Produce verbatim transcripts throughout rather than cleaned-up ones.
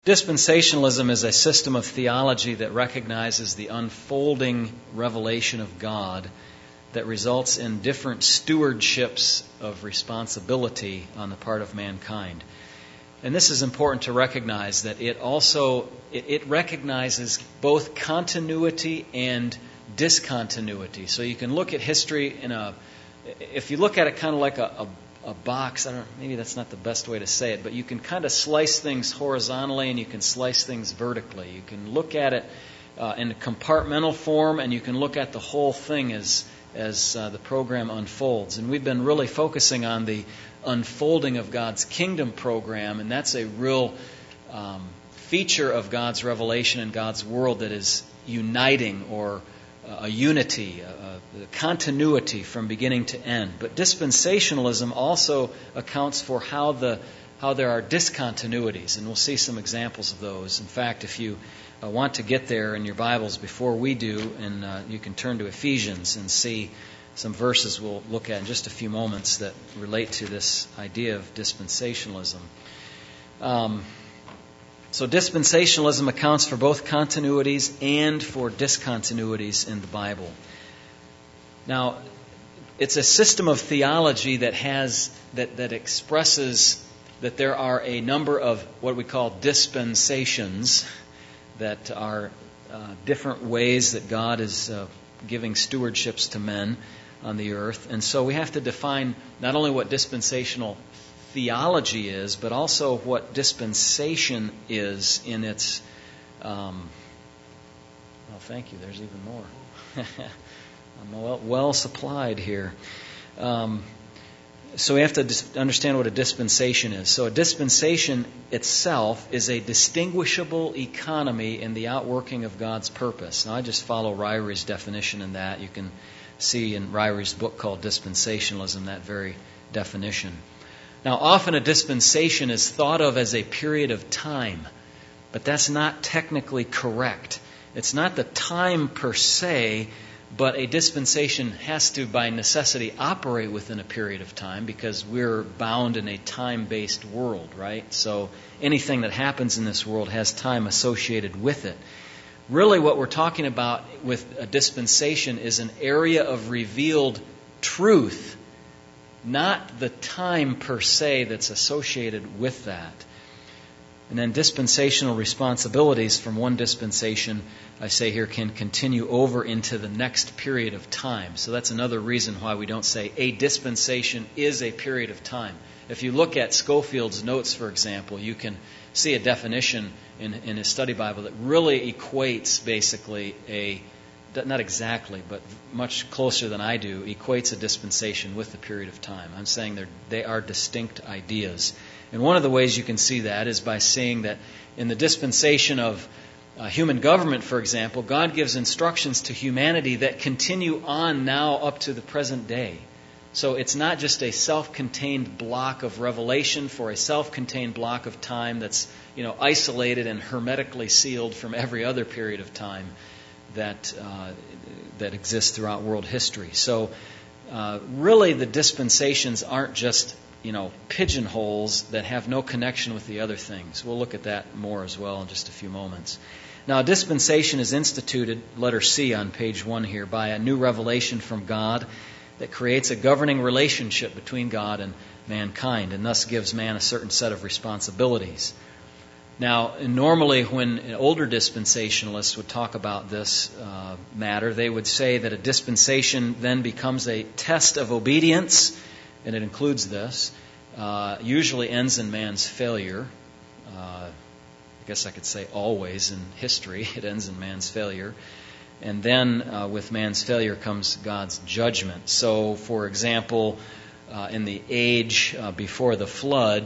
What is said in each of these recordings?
Dispensationalism is a system of theology that recognizes the unfolding revelation of God that results in different stewardships of responsibility on the part of mankind. And this is important to recognize, that it also it, it recognizes both continuity and discontinuity. So you can look at history in a, if you look at it kind of like a, a a box, I don't know, maybe that's not the best way to say it, but you can kind of slice things horizontally and you can slice things vertically. You can look at it uh, in a compartmental form, and you can look at the whole thing as as uh, the program unfolds. And we've been really focusing on the unfolding of God's kingdom program, and that's a real um, feature of God's revelation in God's world that is uniting, or a unity, a, a continuity from beginning to end. But dispensationalism also accounts for how the how there are discontinuities, and we'll see some examples of those. In fact, if you uh, want to get there in your Bibles before we do, and uh, you can turn to Ephesians and see some verses we'll look at in just a few moments that relate to this idea of dispensationalism. Um, So dispensationalism accounts for both continuities and for discontinuities in the Bible. Now, it's a system of theology that has that, that expresses that there are a number of what we call dispensations, that are uh, different ways that God is uh, giving stewardships to men on the earth. And so we have to define not only what dispensational theology is, but also what dispensation is in its... Um, well, thank you. There's even more. I'm well, well supplied here. Um, so we have to dis- understand what a dispensation is. So a dispensation itself is a distinguishable economy in the outworking of God's purpose. Now, I just follow Ryrie's definition in that. You can see in Ryrie's book called Dispensationalism that very definition. Now, often a dispensation is thought of as a period of time, but that's not technically correct. It's not the time per se, but a dispensation has to, by necessity, operate within a period of time, because we're bound in a time-based world, right? So anything that happens in this world has time associated with it. Really, what we're talking about with a dispensation is an area of revealed truth, not the time per se that's associated with that. And then dispensational responsibilities from one dispensation, I say here, can continue over into the next period of time. So that's another reason why we don't say a dispensation is a period of time. If you look at Scofield's notes, for example, you can see a definition in, in his study Bible that really equates basically a not exactly, but much closer than I do, equates a dispensation with a period of time. I'm saying they're, they are distinct ideas. And one of the ways you can see that is by seeing that in the dispensation of uh, human government, for example, God gives instructions to humanity that continue on now up to the present day. So it's not just a self-contained block of revelation for a self-contained block of time that's, you know, isolated and hermetically sealed from every other period of time that uh, that exists throughout world history. So uh, really the dispensations aren't just, you know, pigeonholes that have no connection with the other things. We'll look at that more as well in just a few moments. Now, a dispensation is instituted, letter C on page one here, by a new revelation from God that creates a governing relationship between God and mankind, and thus gives man a certain set of responsibilities. Now, normally when older dispensationalists would talk about this uh, matter, they would say that a dispensation then becomes a test of obedience, and it includes this, uh, usually ends in man's failure. Uh, I guess I could say always in history it ends in man's failure. And then uh, with man's failure comes God's judgment. So, for example, uh, in the age uh, before the flood,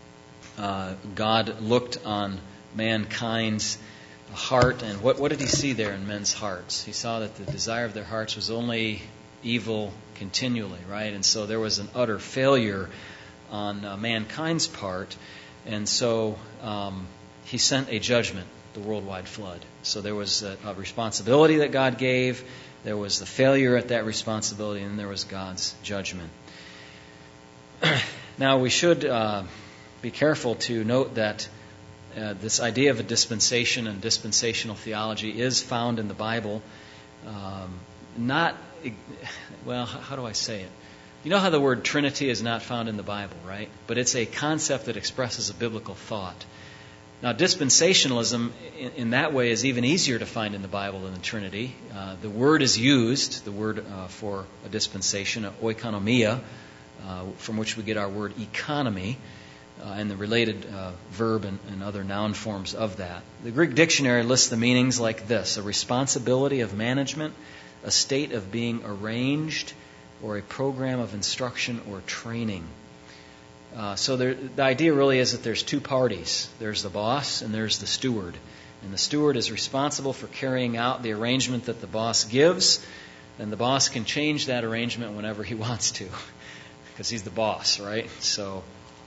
Uh, God looked on mankind's heart, and what, what did He see there in men's hearts? He saw that the desire of their hearts was only evil continually, right? And so there was an utter failure on uh, mankind's part, and so um, He sent a judgment, the worldwide flood. So there was a, a responsibility that God gave, there was the failure at that responsibility, and there was God's judgment. Now we should... Uh, Be careful to note that uh, this idea of a dispensation and dispensational theology is found in the Bible. Um, not, well, how do I say it? You know how the word Trinity is not found in the Bible, right? But it's a concept that expresses a biblical thought. Now, dispensationalism in, in that way is even easier to find in the Bible than the Trinity. Uh, the word is used, the word uh, for a dispensation, oikonomia, uh, from which we get our word economy, uh, and the related uh, verb and, and other noun forms of that. The Greek dictionary lists the meanings like this: a responsibility of management, a state of being arranged, or a program of instruction or training. Uh, so there, the idea really is that there's two parties. There's the boss and there's the steward. And the steward is responsible for carrying out the arrangement that the boss gives, and the boss can change that arrangement whenever he wants to, because he's the boss, right? So,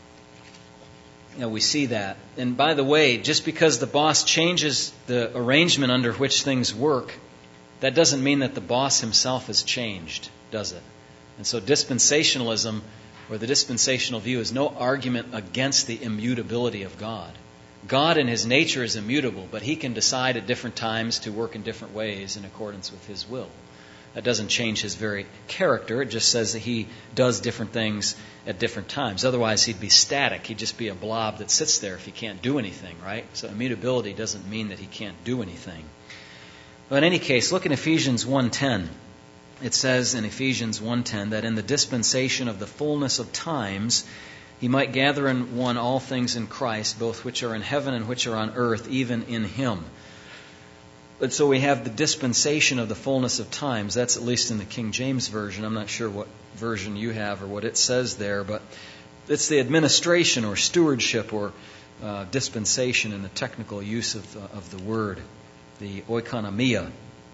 you know, we see that. And by the way, just because the boss changes the arrangement under which things work, that doesn't mean that the boss himself has changed, does it? And so dispensationalism, or the dispensational view, is no argument against the immutability of God. God in His nature is immutable, but He can decide at different times to work in different ways in accordance with His will. That doesn't change His very character. It just says that He does different things at different times. Otherwise, He'd be static. He'd just be a blob that sits there if He can't do anything, right? So immutability doesn't mean that He can't do anything. But in any case, look in Ephesians one ten. It says in Ephesians one ten that in the dispensation of the fullness of times He might gather in one all things in Christ, both which are in heaven and which are on earth, even in Him. But so we have the dispensation of the fullness of times. That's at least in the King James Version. I'm not sure what version you have or what it says there, but it's the administration or stewardship or uh, dispensation in the technical use of, uh, of the word, the oikonomia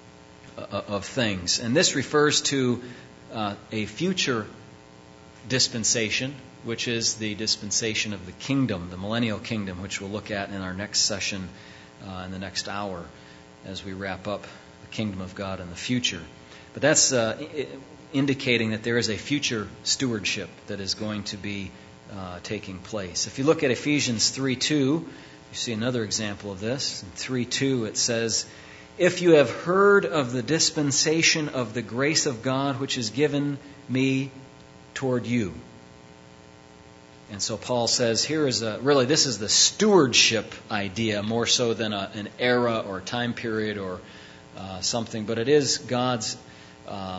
of things. And this refers to uh, a future dispensation, which is the dispensation of the kingdom, the millennial kingdom, which we'll look at in our next session uh, in the next hour as we wrap up the kingdom of God in the future. But that's uh, I- indicating that there is a future stewardship that is going to be uh, taking place. If you look at Ephesians three two, you see another example of this. In three two it says, "If you have heard of the dispensation of the grace of God which is given me toward you." And so Paul says here is a, really this is the stewardship idea more so than a, an era or time period or uh, something, but it is God's um, uh,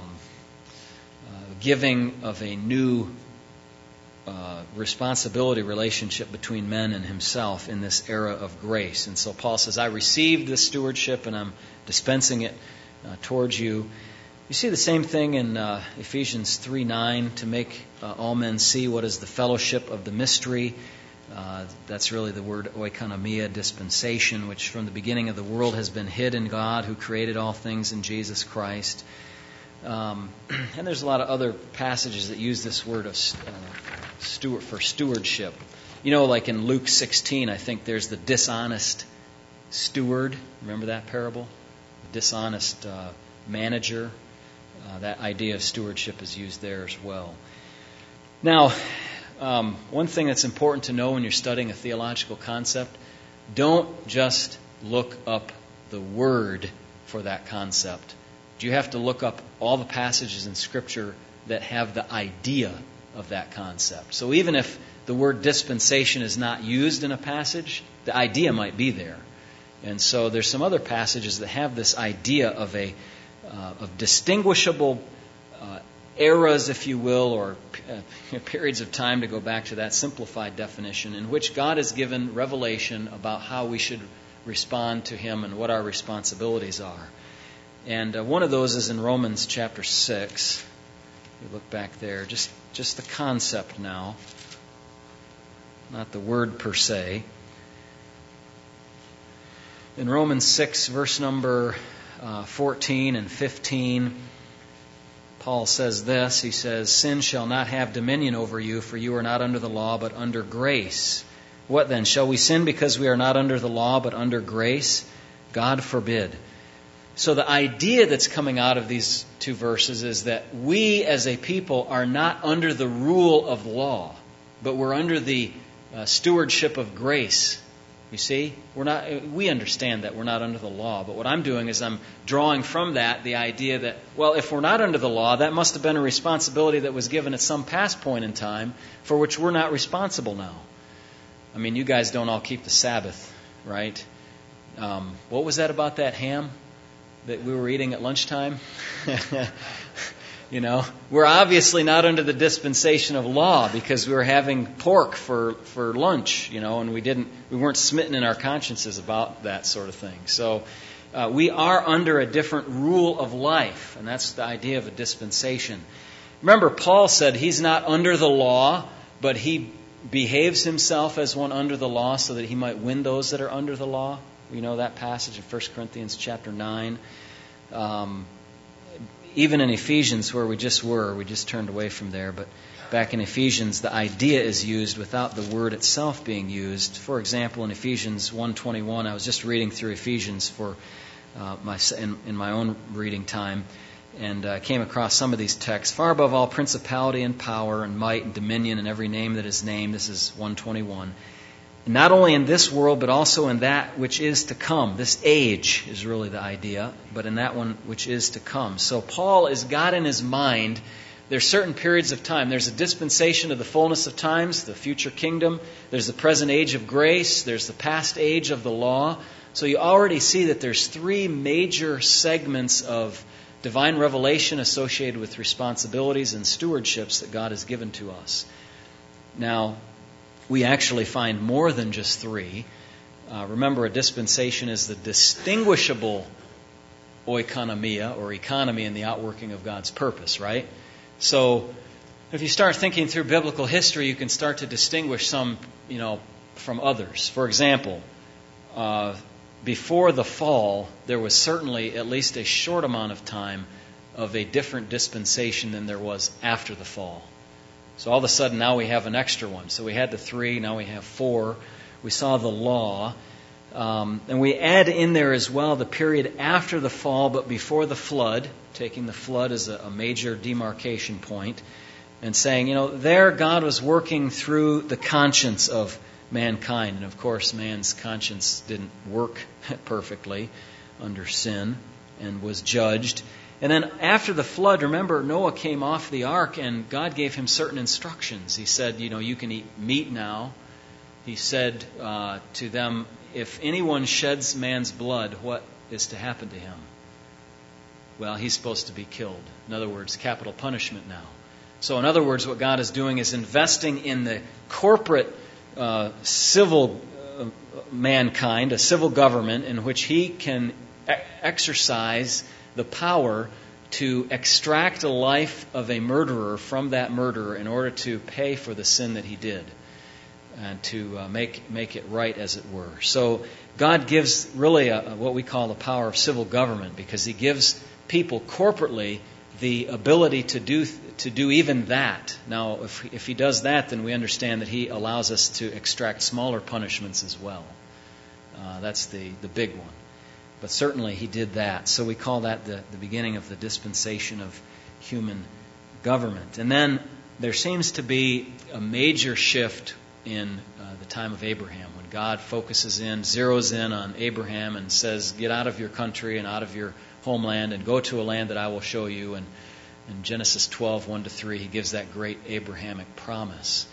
giving of a new uh, responsibility relationship between men and Himself in this era of grace. And so Paul says, I received this stewardship and I'm dispensing it uh, towards you. You see the same thing in uh, Ephesians three nine, to make uh, all men see what is the fellowship of the mystery. Uh, that's really the word oikonomia, dispensation, which from the beginning of the world has been hid in God, who created all things in Jesus Christ. Um, and there's a lot of other passages that use this word of uh, steward for stewardship. You know, like in Luke sixteen, I think there's the dishonest steward. Remember that parable? The dishonest uh, manager. Uh, that idea of stewardship is used there as well. Now, um, one thing that's important to know when you're studying a theological concept, don't just look up the word for that concept. You have to look up all the passages in Scripture that have the idea of that concept. So even if the word dispensation is not used in a passage, the idea might be there. And so there's some other passages that have this idea of a uh, of distinguishable uh, eras, if you will, or uh, periods of time, to go back to that simplified definition, in which God has given revelation about how we should respond to Him and what our responsibilities are. And uh, one of those is in Romans chapter six. You look back there, just just the concept now, not the word per se. In Romans six, verse number uh, fourteen and fifteen, Paul says this. He says, "Sin shall not have dominion over you, for you are not under the law, but under grace. What then? Shall we sin because we are not under the law, but under grace? God forbid." So the idea that's coming out of these two verses is that we as a people are not under the rule of law, but we're under the uh, stewardship of grace. You see, we're not. We understand that we're not under the law, but what I'm doing is I'm drawing from that the idea that, well, if we're not under the law, that must have been a responsibility that was given at some past point in time for which we're not responsible now. I mean, you guys don't all keep the Sabbath, right? Um, what was that about that ham that we were eating at lunchtime? You know, we're obviously not under the dispensation of law because we were having pork for, for lunch, you know, and we didn't, we weren't smitten in our consciences about that sort of thing. So uh, we are under a different rule of life, and that's the idea of a dispensation. Remember, Paul said he's not under the law, but he behaves himself as one under the law so that he might win those that are under the law. You know that passage in First Corinthians chapter nine. Um, Even in Ephesians, where we just were, we just turned away from there, but back in Ephesians, the idea is used without the word itself being used. For example, in Ephesians one twenty-one, I was just reading through Ephesians for uh, my in, in my own reading time, and uh, came across some of these texts. Far above all principality and power and might and dominion and every name that is named, this is one twenty-one. Not only in this world, but also in that which is to come. This age is really the idea, but in that one which is to come. So Paul has got in his mind, there's certain periods of time. There's a dispensation of the fullness of times, the future kingdom. There's the present age of grace. There's the past age of the law. So you already see that there's three major segments of divine revelation associated with responsibilities and stewardships that God has given to us. Now, we actually find more than just three. Uh, remember, a dispensation is the distinguishable oikonomia, or economy in the outworking of God's purpose, right? So, if you start thinking through biblical history, you can start to distinguish some, you know, from others. For example, uh, before the fall, there was certainly at least a short amount of time of a different dispensation than there was after the fall. So all of a sudden now we have an extra one. So we had the three, now we have four. We saw the law. Um, and we add in there as well the period after the fall but before the flood, taking the flood as a, a major demarcation point, and saying, you know, there God was working through the conscience of mankind. And of course man's conscience didn't work perfectly under sin and was judged. And then after the flood, remember, Noah came off the ark and God gave him certain instructions. He said, you know, you can eat meat now. He said uh, to them, if anyone sheds man's blood, what is to happen to him? Well, he's supposed to be killed. In other words, capital punishment now. So in other words, what God is doing is investing in the corporate uh, civil uh, mankind, a civil government in which he can e- exercise the power to extract a life of a murderer from that murderer in order to pay for the sin that he did and to uh, make make it right, as it were. So God gives really a, a, what we call the power of civil government, because He gives people corporately the ability to do to do even that. Now, if if He does that, then we understand that He allows us to extract smaller punishments as well. Uh, that's the the big one. But certainly He did that. So we call that the, the beginning of the dispensation of human government. And then there seems to be a major shift in uh, the time of Abraham, when God focuses in, zeroes in on Abraham and says, get out of your country and out of your homeland and go to a land that I will show you. And in Genesis twelve, one to three, He gives that great Abrahamic promise.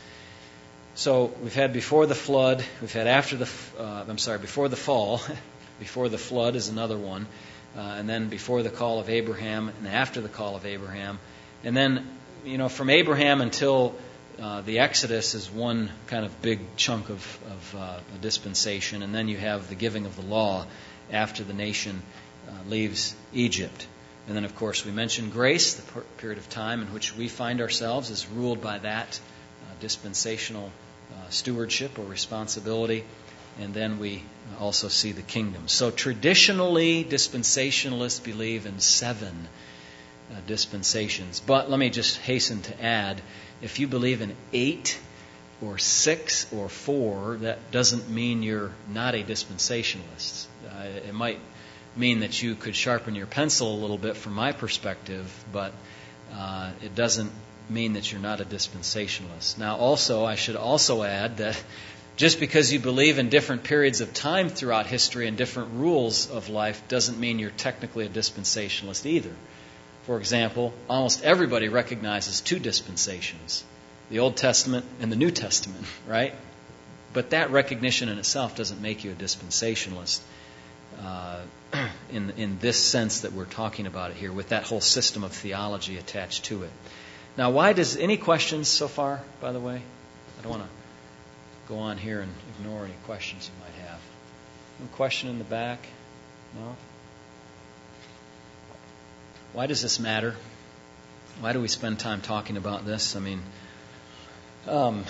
So we've had before the flood, we've had after the, uh, I'm sorry, before the fall. Before the flood is another one. Uh, and then before the call of Abraham and after the call of Abraham. And then, you know, from Abraham until uh, the Exodus is one kind of big chunk of, of uh, a dispensation. And then you have the giving of the law after the nation uh, leaves Egypt. And then, of course, we mentioned grace, the per- period of time in which we find ourselves is ruled by that uh, dispensational uh, stewardship or responsibility. And then we also see the kingdom. So traditionally, dispensationalists believe in seven uh, dispensations. But let me just hasten to add, if you believe in eight or six or four, that doesn't mean you're not a dispensationalist. Uh, it might mean that you could sharpen your pencil a little bit from my perspective, but uh, it doesn't mean that you're not a dispensationalist. Now also, I should also add that Just because you believe in different periods of time throughout history and different rules of life doesn't mean you're technically a dispensationalist either. For example, almost everybody recognizes two dispensations, the Old Testament and the New Testament, right? But that recognition in itself doesn't make you a dispensationalist uh, in, in this sense that we're talking about it here, with that whole system of theology attached to it. Now, why does, any questions so far, by the way? I don't want to go on here and ignore any questions you might have. One question in the back? No? Why does this matter? Why do we spend time talking about this? I mean, um,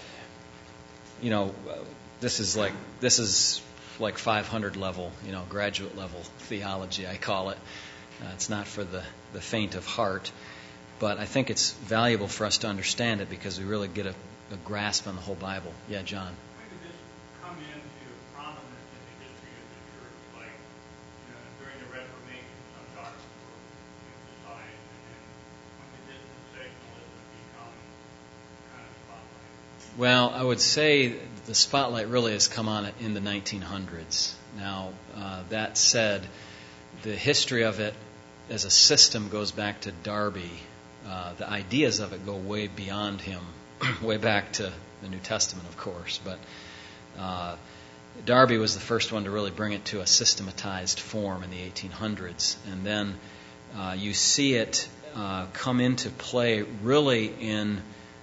you know, this is like this is like five hundred level, you know, graduate level theology, I call it. Uh, it's not for the, the faint of heart, but I think it's valuable for us to understand it because we really get a, a grasp on the whole Bible. Yeah, John. When did this come into prominence in the history of the church? Like, you know, during the Reformation, some doctrines were emphasized, and then when did dispensationalism become kind of spotlight? Well, I would say the spotlight really has come on it in the nineteen hundreds. Now, uh, that said, the history of it as a system goes back to Darby. Uh, the ideas of it go way beyond him, way back to the New Testament, of course. But uh, Darby was the first one to really bring it to a systematized form in the eighteen hundreds. And then uh, you see it uh, come into play really in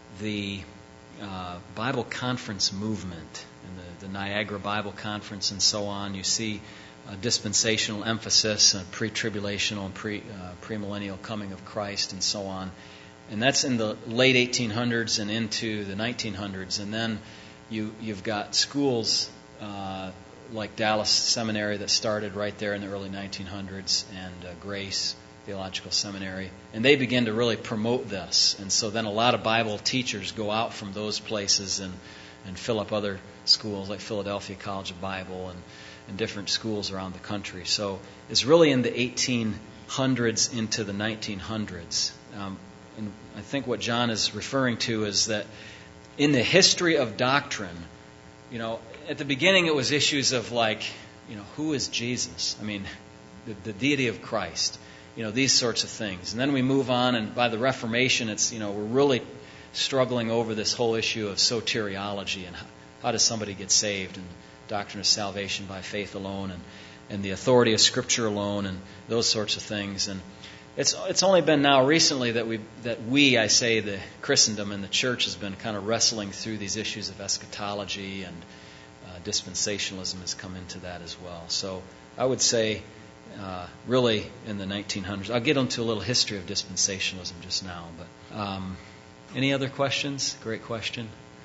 the uh, Bible conference movement, in the, the Niagara Bible Conference and so on. You see a dispensational emphasis, a pre-tribulational and pre, uh, premillennial coming of Christ and so on. And that's in the late eighteen hundreds and into the nineteen hundreds. And then you, you've got schools uh, like Dallas Seminary that started right there in the early nineteen hundreds, and uh, Grace Theological Seminary. And they begin to really promote this. And so then a lot of Bible teachers go out from those places and, and fill up other schools like Philadelphia College of Bible and in different schools around the country. So it's really in the eighteen hundreds into the nineteen hundreds. Um, and I think what John is referring to is that in the history of doctrine, you know, at the beginning it was issues of like, you know, who is Jesus? I mean, the, the deity of Christ, you know, these sorts of things. And then we move on, and by the Reformation, it's, you know, we're really struggling over this whole issue of soteriology and how, how does somebody get saved, and doctrine of salvation by faith alone, and, and the authority of Scripture alone, and those sorts of things. And it's it's only been now recently that we that we I say the Christendom and the Church has been kind of wrestling through these issues of eschatology, and uh, dispensationalism has come into that as well. So I would say uh, really in the nineteen hundreds. I'll get into a little history of dispensationalism just now. But um, any other questions? Great question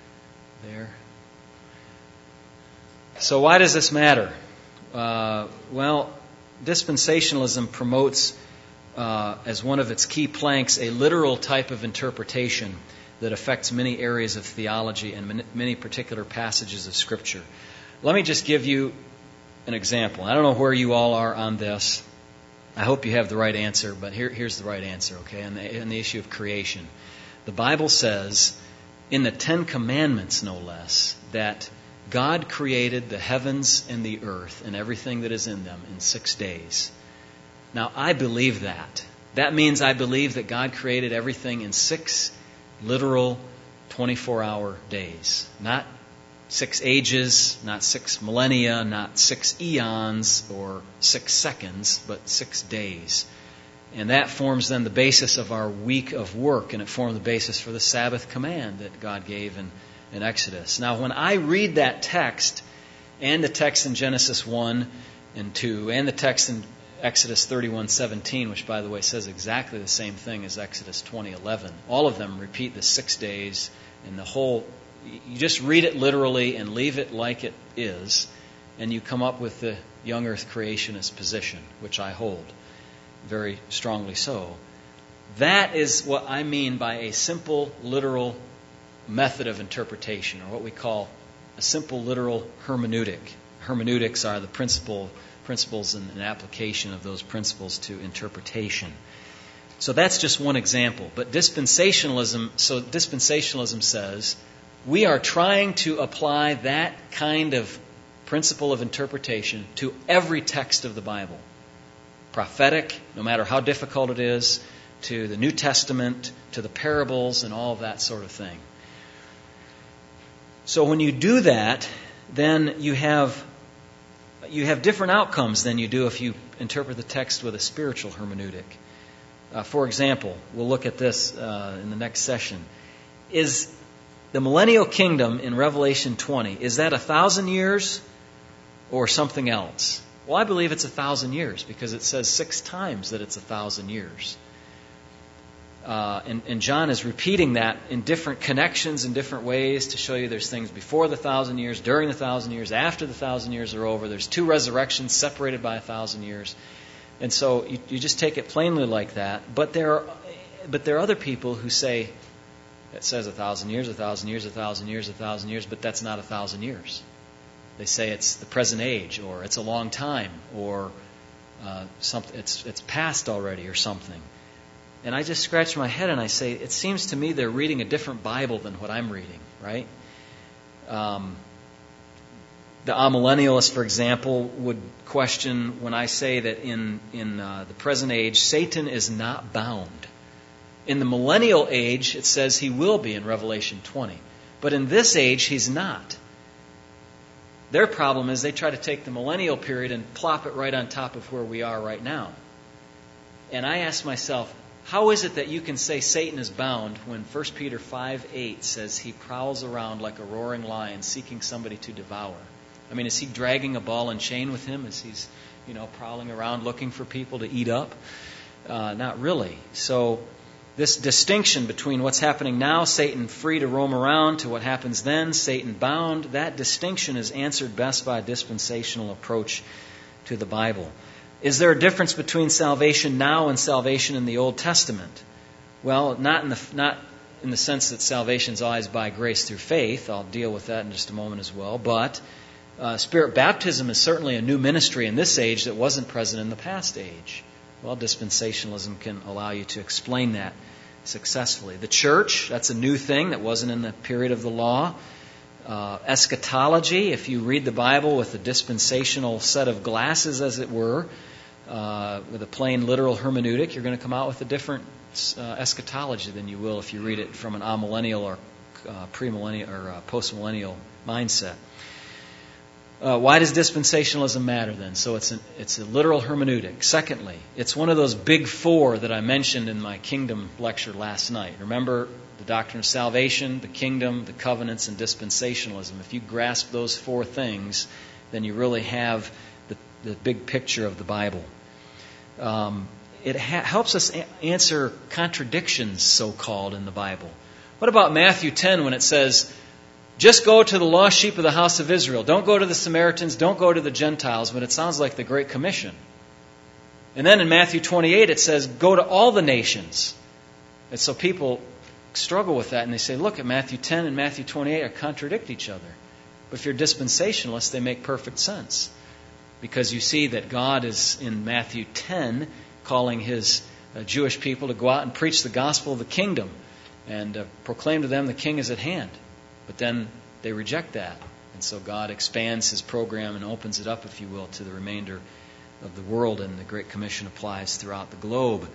there. So why does this matter? Uh, well, dispensationalism promotes, uh, as one of its key planks, a literal type of interpretation that affects many areas of theology and many particular passages of Scripture. Let me just give you an example. I don't know where you all are on this. I hope you have the right answer, but here, here's the right answer, okay, on the, on the issue of creation. The Bible says, in the Ten Commandments no less, that God created the heavens and the earth and everything that is in them in six days. Now, I believe that. That means I believe that God created everything in six literal twenty-four hour days. Not six ages, not six millennia, not six eons or six seconds, but six days. And that forms then the basis of our week of work, and it formed the basis for the Sabbath command that God gave in in Exodus. Now, when I read that text, and the text in Genesis one and two, and the text in Exodus thirty-one seventeen, which, by the way, says exactly the same thing as Exodus twenty eleven, all of them repeat the six days, and the whole, you just read it literally and leave it like it is, and you come up with the young earth creationist position, which I hold very strongly so. That is what I mean by a simple, literal method of interpretation, or what we call a simple literal hermeneutic. Hermeneutics are the principle, principles and, and application of those principles to interpretation. So that's just one example. But dispensationalism, so dispensationalism says we are trying to apply that kind of principle of interpretation to every text of the Bible. Prophetic, no matter how difficult it is, to the New Testament, to the parables, and all of that sort of thing. So when you do that, then you have you have different outcomes than you do if you interpret the text with a spiritual hermeneutic. Uh, for example, we'll look at this uh, in the next session. Is the millennial kingdom in Revelation twenty, is that a thousand years or something else? Well, I believe it's a thousand years because it says six times that it's a thousand years. Uh, and, and John is repeating that in different connections in different ways to show you there's things before the thousand years, during the thousand years, after the thousand years are over. There's two resurrections separated by a thousand years. And so you, you just take it plainly like that. But there are, but there are other people who say, it says a thousand years, a thousand years, a thousand years, a thousand years, but that's not a thousand years. They say it's the present age, or it's a long time, or uh, something, it's it's past already, or something. And I just scratch my head and I say, it seems to me they're reading a different Bible than what I'm reading, right? Um, the amillennialists, for example, would question when I say that in, in uh, the present age, Satan is not bound. In the millennial age, it says he will be in Revelation twenty. But in this age, he's not. Their problem is they try to take the millennial period and plop it right on top of where we are right now. And I ask myself, how is it that you can say Satan is bound when First Peter five eight says he prowls around like a roaring lion seeking somebody to devour? I mean, is he dragging a ball and chain with him as he's, you know, prowling around looking for people to eat up? Uh, not really. So this distinction between what's happening now, Satan free to roam around, to what happens then, Satan bound, that distinction is answered best by a dispensational approach to the Bible. Is there a difference between salvation now and salvation in the Old Testament? Well, not in the not in the sense that salvation is always by grace through faith. I'll deal with that in just a moment as well. But uh, Spirit baptism is certainly a new ministry in this age that wasn't present in the past age. Well, dispensationalism can allow you to explain that successfully. The church, that's a new thing that wasn't in the period of the law. Uh, eschatology, if you read the Bible with a dispensational set of glasses, as it were, uh, with a plain literal hermeneutic, you're going to come out with a different uh, eschatology than you will if you read it from an amillennial or uh, premillennial or uh, postmillennial mindset. Uh, why does dispensationalism matter then? So it's an, it's a literal hermeneutic. Secondly, it's one of those big four that I mentioned in my kingdom lecture last night. Remember the doctrine of salvation, the kingdom, the covenants, and dispensationalism. If you grasp those four things, then you really have the, the big picture of the Bible. Um, it ha- helps us a- answer contradictions, so-called, in the Bible. What about Matthew ten when it says, just go to the lost sheep of the house of Israel. Don't go to the Samaritans. Don't go to the Gentiles. But it sounds like the Great Commission. And then in Matthew twenty-eight it says, go to all the nations. And so people struggle with that and they say, look, at Matthew ten and Matthew twenty-eight are contradict each other. But if you're dispensationalist, they make perfect sense. Because you see that God is in Matthew ten calling His uh, Jewish people to go out and preach the gospel of the kingdom and uh, proclaim to them the king is at hand. But then they reject that. And so God expands His program and opens it up, if you will, to the remainder of the world. And the Great Commission applies throughout the globe.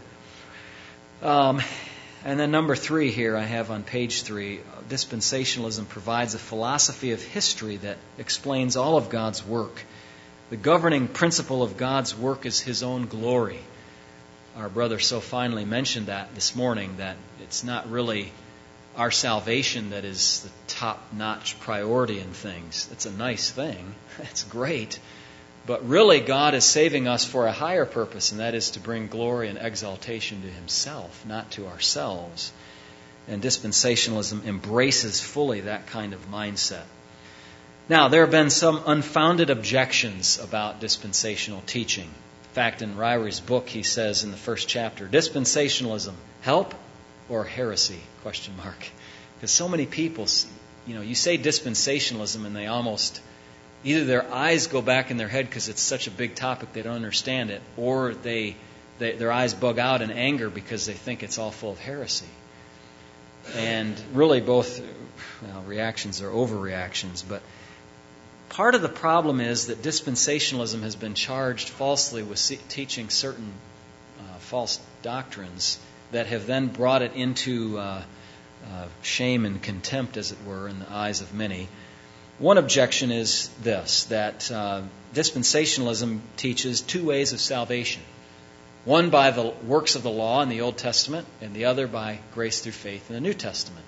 Um, and then number three here I have on page three, dispensationalism provides a philosophy of history that explains all of God's work. The governing principle of God's work is His own glory. Our brother so finely mentioned that this morning, that it's not really our salvation that is the top-notch priority in things. It's a nice thing. It's great. But really, God is saving us for a higher purpose, and that is to bring glory and exaltation to Himself, not to ourselves. And dispensationalism embraces fully that kind of mindset. Now, there have been some unfounded objections about dispensational teaching. In fact, in Ryrie's book, he says in the first chapter, dispensationalism, help or heresy? Question mark. Because so many people, you know, you say dispensationalism and they almost, either their eyes go back in their head because it's such a big topic they don't understand it, or they, they their eyes bug out in anger because they think it's all full of heresy. And really both well, reactions are overreactions, but part of the problem is that dispensationalism has been charged falsely with teaching certain uh, false doctrines that have then brought it into uh, uh, shame and contempt, as it were, in the eyes of many. One objection is this, that uh, dispensationalism teaches two ways of salvation. One by the works of the law in the Old Testament, and the other by grace through faith in the New Testament.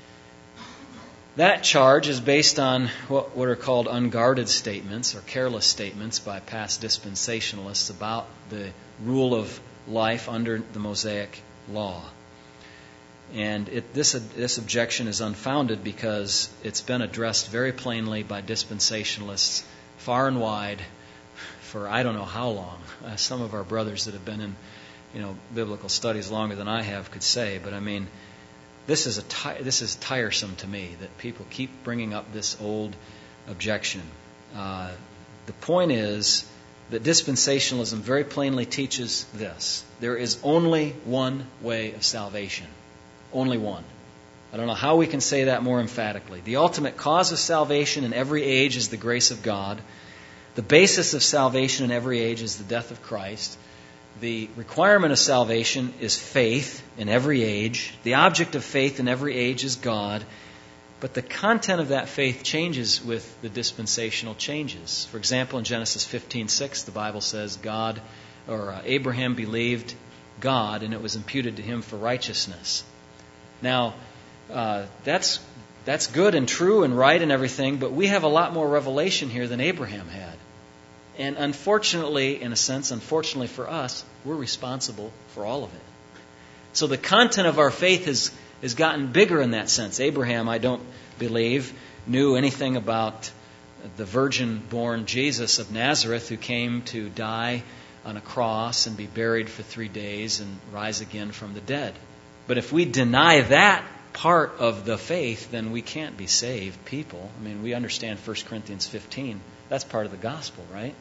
That charge is based on what, what are called unguarded statements or careless statements by past dispensationalists about the rule of life under the Mosaic law. And it, this, this objection is unfounded because it's been addressed very plainly by dispensationalists far and wide for I don't know how long. Uh, some of our brothers that have been in, you know, biblical studies longer than I have could say, but I mean, this is a ti- this is tiresome to me that people keep bringing up this old objection. Uh, the point is that dispensationalism very plainly teaches this: there is only one way of salvation, only one. I don't know how we can say that more emphatically. The ultimate cause of salvation in every age is the grace of God. The basis of salvation in every age is the death of Christ. The requirement of salvation is faith in every age. The object of faith in every age is God. But the content of that faith changes with the dispensational changes. For example, in Genesis fifteen six, the Bible says God, or uh, Abraham believed God, and it was imputed to him for righteousness. Now, uh, that's that's good and true and right and everything, but we have a lot more revelation here than Abraham had. And unfortunately, in a sense, unfortunately for us, we're responsible for all of it. So the content of our faith has, has gotten bigger in that sense. Abraham, I don't believe, knew anything about the virgin-born Jesus of Nazareth who came to die on a cross and be buried for three days and rise again from the dead. But if we deny that part of the faith, then we can't be saved people. I mean, we understand First Corinthians fifteen. That's part of the gospel, right?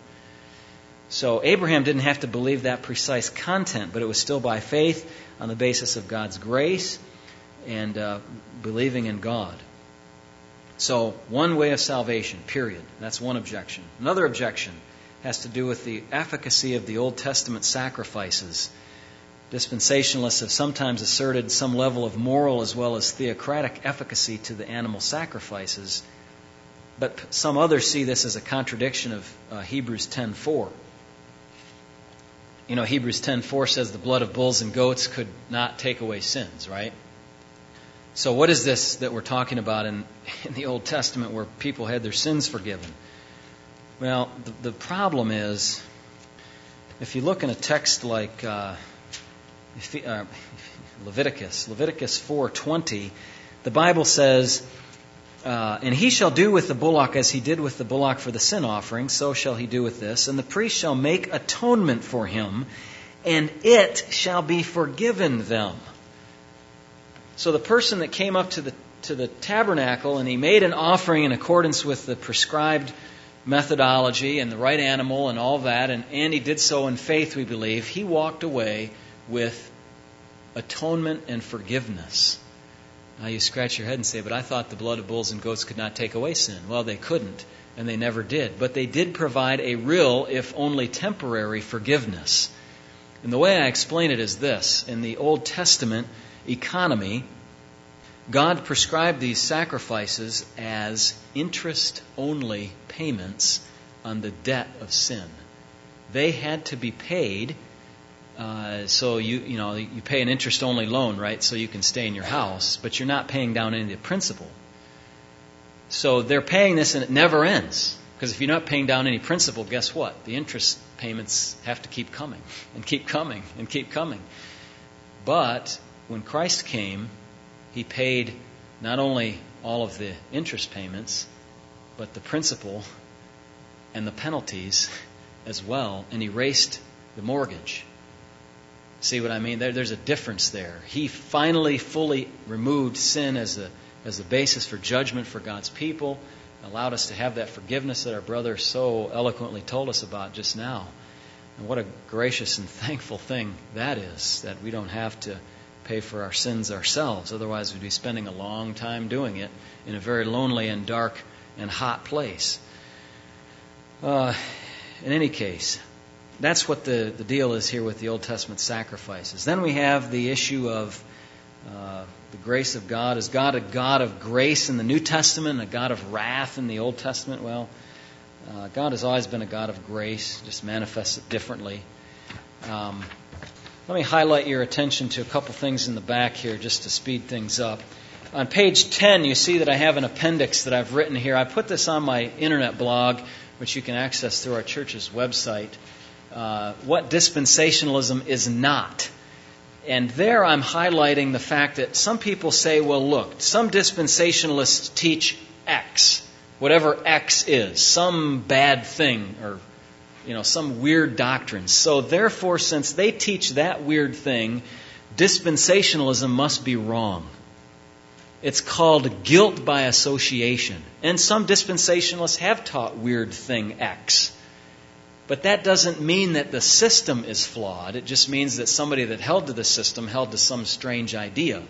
So Abraham didn't have to believe that precise content, but it was still by faith on the basis of God's grace and uh, believing in God. So one way of salvation, period. That's one objection. Another objection has to do with the efficacy of the Old Testament sacrifices. Dispensationalists have sometimes asserted some level of moral as well as theocratic efficacy to the animal sacrifices, but some others see this as a contradiction of uh, Hebrews ten four. You know, Hebrews ten four says the blood of bulls and goats could not take away sins, right? So what is this that we're talking about in, in the Old Testament where people had their sins forgiven? Well, the, the problem is, if you look in a text like uh, if, uh, Leviticus, Leviticus four twenty, the Bible says, Uh, and he shall do with the bullock as he did with the bullock for the sin offering, so shall he do with this. And the priest shall make atonement for him, and it shall be forgiven them. So the person that came up to the to the tabernacle and he made an offering in accordance with the prescribed methodology and the right animal and all that, and, and he did so in faith, we believe, he walked away with atonement and forgiveness. Now you scratch your head and say, but I thought the blood of bulls and goats could not take away sin. Well, they couldn't, and they never did. But they did provide a real, if only temporary, forgiveness. And the way I explain it is this. In the Old Testament economy, God prescribed these sacrifices as interest-only payments on the debt of sin. They had to be paid. Uh, so you you know you pay an interest-only loan, right? So you can stay in your house, but you're not paying down any of the principal. So they're paying this, and it never ends. Because if you're not paying down any principal, guess what? The interest payments have to keep coming and keep coming and keep coming. But when Christ came, He paid not only all of the interest payments, but the principal and the penalties as well, and erased the mortgage. See what I mean? There, there's a difference there. He finally fully removed sin as the as the basis for judgment for God's people, allowed us to have that forgiveness that our brother so eloquently told us about just now. And what a gracious and thankful thing that is, that we don't have to pay for our sins ourselves. Otherwise, we'd be spending a long time doing it in a very lonely and dark and hot place. Uh, in any case, that's what the, the deal is here with the Old Testament sacrifices. Then we have the issue of uh, the grace of God. Is God a God of grace in the New Testament and a God of wrath in the Old Testament? Well, uh, God has always been a God of grace, just manifests it differently. Um, let me highlight your attention to a couple things in the back here just to speed things up. On page ten, you see that I have an appendix that I've written here. I put this on my internet blog, which you can access through our church's website. Uh, what dispensationalism is not. And there I'm highlighting the fact that some people say, well, look, some dispensationalists teach X, whatever X is, some bad thing or, you know, some weird doctrine. So therefore, since they teach that weird thing, dispensationalism must be wrong. It's called guilt by association. And some dispensationalists have taught weird thing X. But that doesn't mean that the system is flawed. It just means that somebody that held to the system held to some strange idea.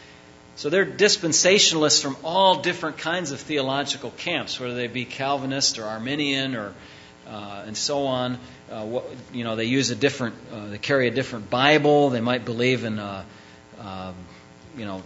So they're dispensationalists from all different kinds of theological camps, whether they be Calvinist or Arminian or uh, and so on. Uh, what, you know, they use a different, uh, they carry a different Bible. They might believe in, uh, uh, you know,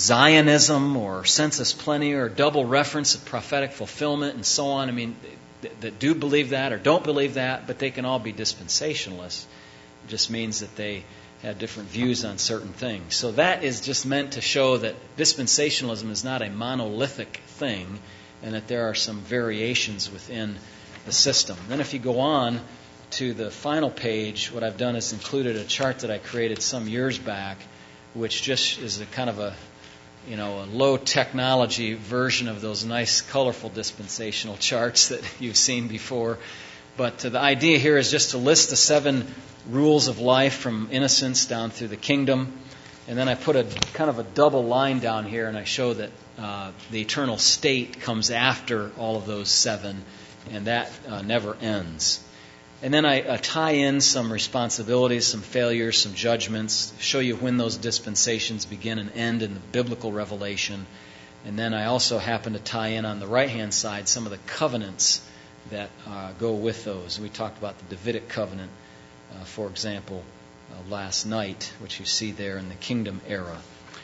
Zionism or sensus plenior or double reference of prophetic fulfillment and so on. I mean, that do believe that or don't believe that, but they can all be dispensationalists. It just means that they have different views on certain things. So that is just meant to show that dispensationalism is not a monolithic thing and that there are some variations within the system. Then if you go on to the final page, what I've done is included a chart that I created some years back, which just is a kind of a you know, a low technology version of those nice, colorful dispensational charts that you've seen before. But uh, the idea here is just to list the seven rules of life from innocence down through the kingdom. And then I put a kind of a double line down here, and I show that uh, the eternal state comes after all of those seven, and that uh, never ends. And then I uh, tie in some responsibilities, some failures, some judgments, show you when those dispensations begin and end in the biblical revelation. And then I also happen to tie in on the right-hand side some of the covenants that uh, go with those. We talked about the Davidic covenant, uh, for example, uh, last night, which you see there in the kingdom era.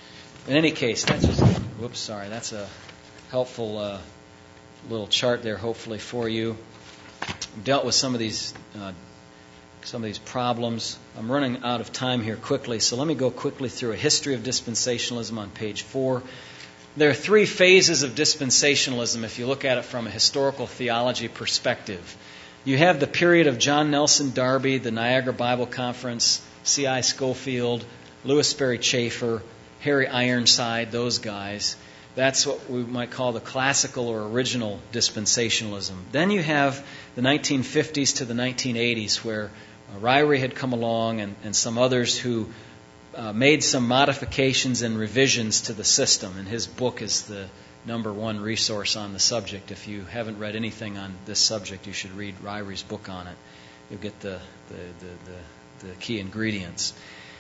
In any case, that's just, whoops, sorry, that's a helpful uh, little chart there, hopefully, for you. We've dealt with some of these uh, some of these problems. I'm running out of time here quickly, so let me go quickly through a history of dispensationalism on page four. There are three phases of dispensationalism if you look at it from a historical theology perspective. You have the period of John Nelson Darby, the Niagara Bible Conference, C I Scofield, Louis Sperry Chafer, Harry Ironside, those guys. That's what we might call the classical or original dispensationalism. Then you have the nineteen fifties to the nineteen eighties, where uh, Ryrie had come along and, and some others who uh, made some modifications and revisions to the system. And his book is the number one resource on the subject. If you haven't read anything on this subject, you should read Ryrie's book on it. You'll get the, the, the, the, the key ingredients.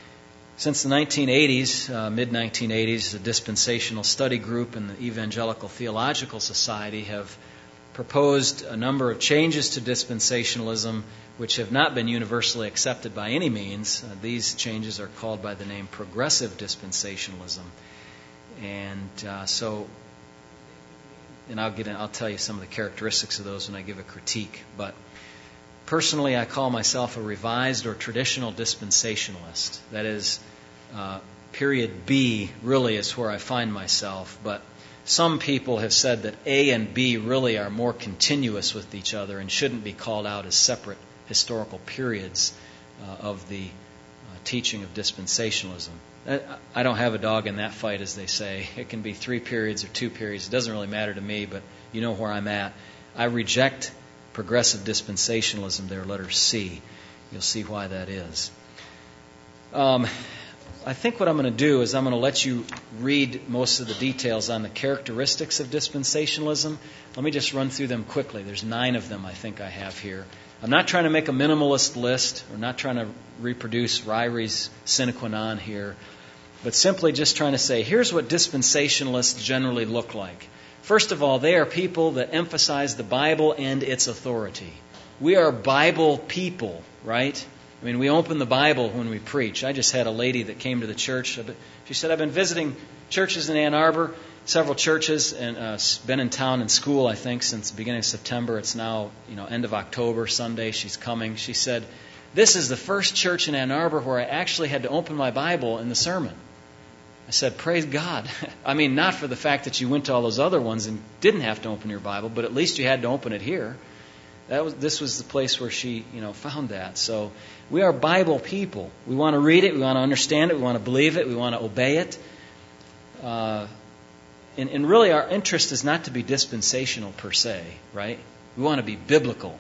Since the nineteen eighties, uh, mid nineteen eighties, the Dispensational Study Group and the Evangelical Theological Society have proposed a number of changes to dispensationalism which have not been universally accepted by any means. Uh, these changes are called by the name progressive dispensationalism. And uh, so, and I'll get in, I'll tell you some of the characteristics of those when I give a critique. But personally, I call myself a revised or traditional dispensationalist. That is, uh, period B really is where I find myself. But some people have said that A and B really are more continuous with each other and shouldn't be called out as separate historical periods uh, of the uh, teaching of dispensationalism. I don't have a dog in that fight, as they say. It can be three periods or two periods. It doesn't really matter to me, but you know where I'm at. I reject progressive dispensationalism there, letter C. You'll see why that is. Um, I think what I'm going to do is I'm going to let you read most of the details on the characteristics of dispensationalism. Let me just run through them quickly. There's nine of them I think I have here. I'm not trying to make a minimalist list. We're not trying to reproduce Ryrie's sine qua non here. but simply just trying to say, here's what dispensationalists generally look like. First of all, they are people that emphasize the Bible and its authority. We are Bible people, right? I mean, we open the Bible when we preach. I just had a lady that came to the church. She said, I've been visiting churches in Ann Arbor, several churches, and uh, been in town in school, I think, since the beginning of September. It's now, you know, end of October, Sunday, she's coming. She said, this is the first church in Ann Arbor where I actually had to open my Bible in the sermon. I said, praise God. I mean, not for the fact that you went to all those other ones and didn't have to open your Bible, but at least you had to open it here. That was, this was the place where she, you know, found that. So we are Bible people. We want to read it. We want to understand it. We want to believe it. We want to obey it. Uh, and, and really our interest is not to be dispensational per se, right? We want to be biblical.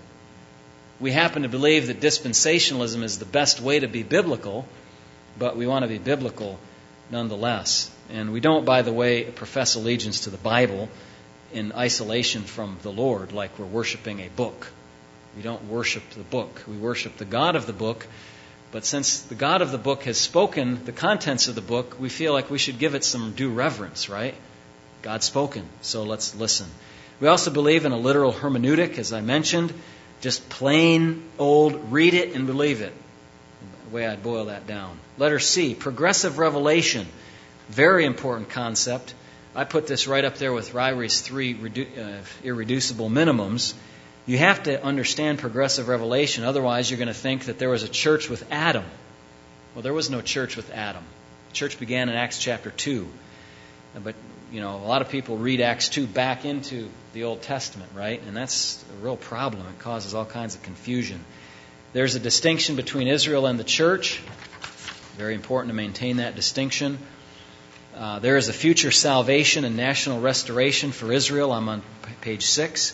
We happen to believe that dispensationalism is the best way to be biblical, but we want to be biblical nonetheless. And we don't, by the way, profess allegiance to the Bible in isolation from the Lord, like we're worshiping a book. We don't worship the book. We worship the God of the book. But since the God of the book has spoken the contents of the book, we feel like we should give it some due reverence, right? God's spoken, so let's listen. We also believe in a literal hermeneutic, as I mentioned. Just plain old, read it and believe it. The way I'd boil that down. Letter C, progressive revelation. Very important concept. I put this right up there with Ryrie's three redu- uh, irreducible minimums. You have to understand progressive revelation, otherwise you're going to think that there was a church with Adam. Well, there was no church with Adam. The church began in Acts chapter two. But, you know, a lot of people read Acts two back into the Old Testament, right? And that's a real problem. It causes all kinds of confusion. There's a distinction between Israel and the church. Very important to maintain that distinction. Uh, there is a future salvation and national restoration for Israel. I'm on page six.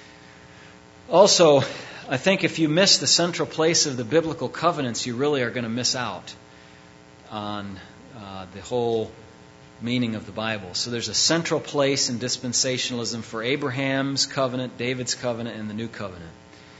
Also, I think if you miss the central place of the biblical covenants, you really are going to miss out on uh, the whole meaning of the Bible. So there's a central place in dispensationalism for Abraham's covenant, David's covenant, and the new covenant.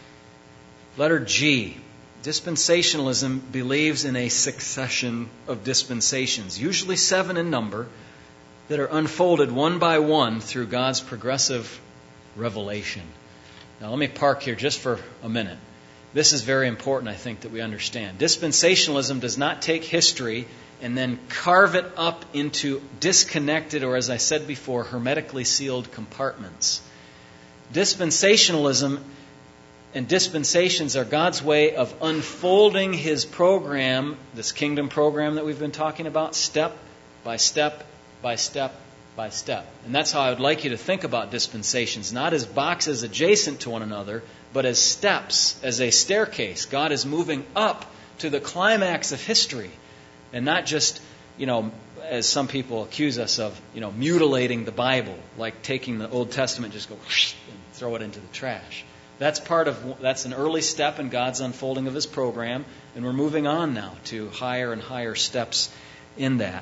Letter G. Dispensationalism believes in a succession of dispensations, usually seven in number, that are unfolded one by one through God's progressive revelation. Now let me park here just for a minute. This is very important, I think, that we understand. Dispensationalism does not take history and then carve it up into disconnected, or as I said before, hermetically sealed compartments. Dispensationalism and dispensations are God's way of unfolding His program, this kingdom program that we've been talking about, step by step by step by step. And that's how I would like you to think about dispensations, not as boxes adjacent to one another, but as steps, as a staircase. God is moving up to the climax of history, and not just, you know, as some people accuse us of, you know, mutilating the Bible, like taking the Old Testament, just go whoosh, and throw it into the trash. That's part of, that's an early step in God's unfolding of His program, and we're moving on now to higher and higher steps in that.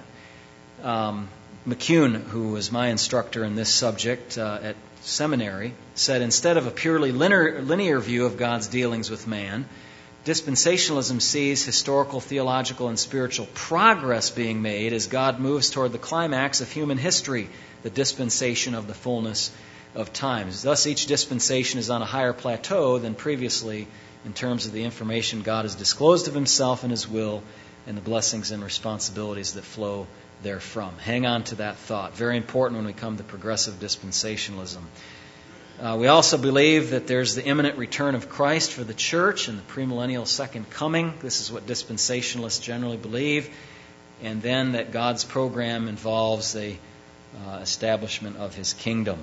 Um, McCune, who was my instructor in this subject uh, at seminary, said instead of a purely linear, linear view of God's dealings with man, dispensationalism sees historical, theological, and spiritual progress being made as God moves toward the climax of human history, the dispensation of the fullness of times. Thus, each dispensation is on a higher plateau than previously in terms of the information God has disclosed of Himself and His will and the blessings and responsibilities that flow therefrom. Hang on to that thought. Very important when we come to progressive dispensationalism. Uh, we also believe that there's the imminent return of Christ for the church and the premillennial second coming. This is what dispensationalists generally believe. And then that God's program involves the uh, establishment of His kingdom.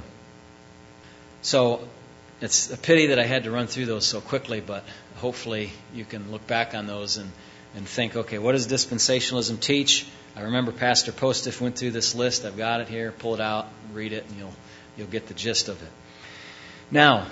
So it's a pity that I had to run through those so quickly, but hopefully you can look back on those and, and think, okay, what does dispensationalism teach? I remember Pastor Postiff went through this list. I've got it here. Pull it out, read it, and you'll you'll get the gist of it. Now,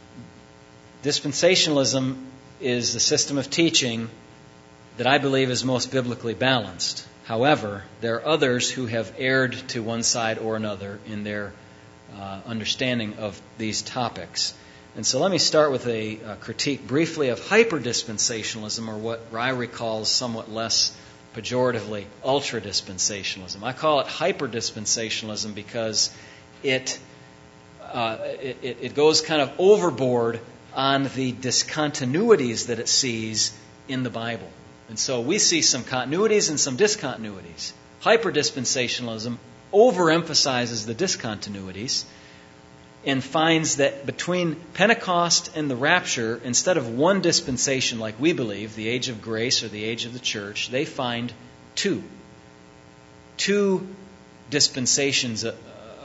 dispensationalism is the system of teaching that I believe is most biblically balanced. However, there are others who have erred to one side or another in their uh, understanding of these topics. And so let me start with a, a critique briefly of hyper-dispensationalism, or what Ryrie calls somewhat less pejoratively ultra-dispensationalism. I call it hyper-dispensationalism because it, uh, it, it goes kind of overboard on the discontinuities that it sees in the Bible. And so we see some continuities and some discontinuities. Hyper-dispensationalism overemphasizes the discontinuities and finds that between Pentecost and the rapture, instead of one dispensation like we believe, the age of grace or the age of the church, they find two. Two dispensations uh,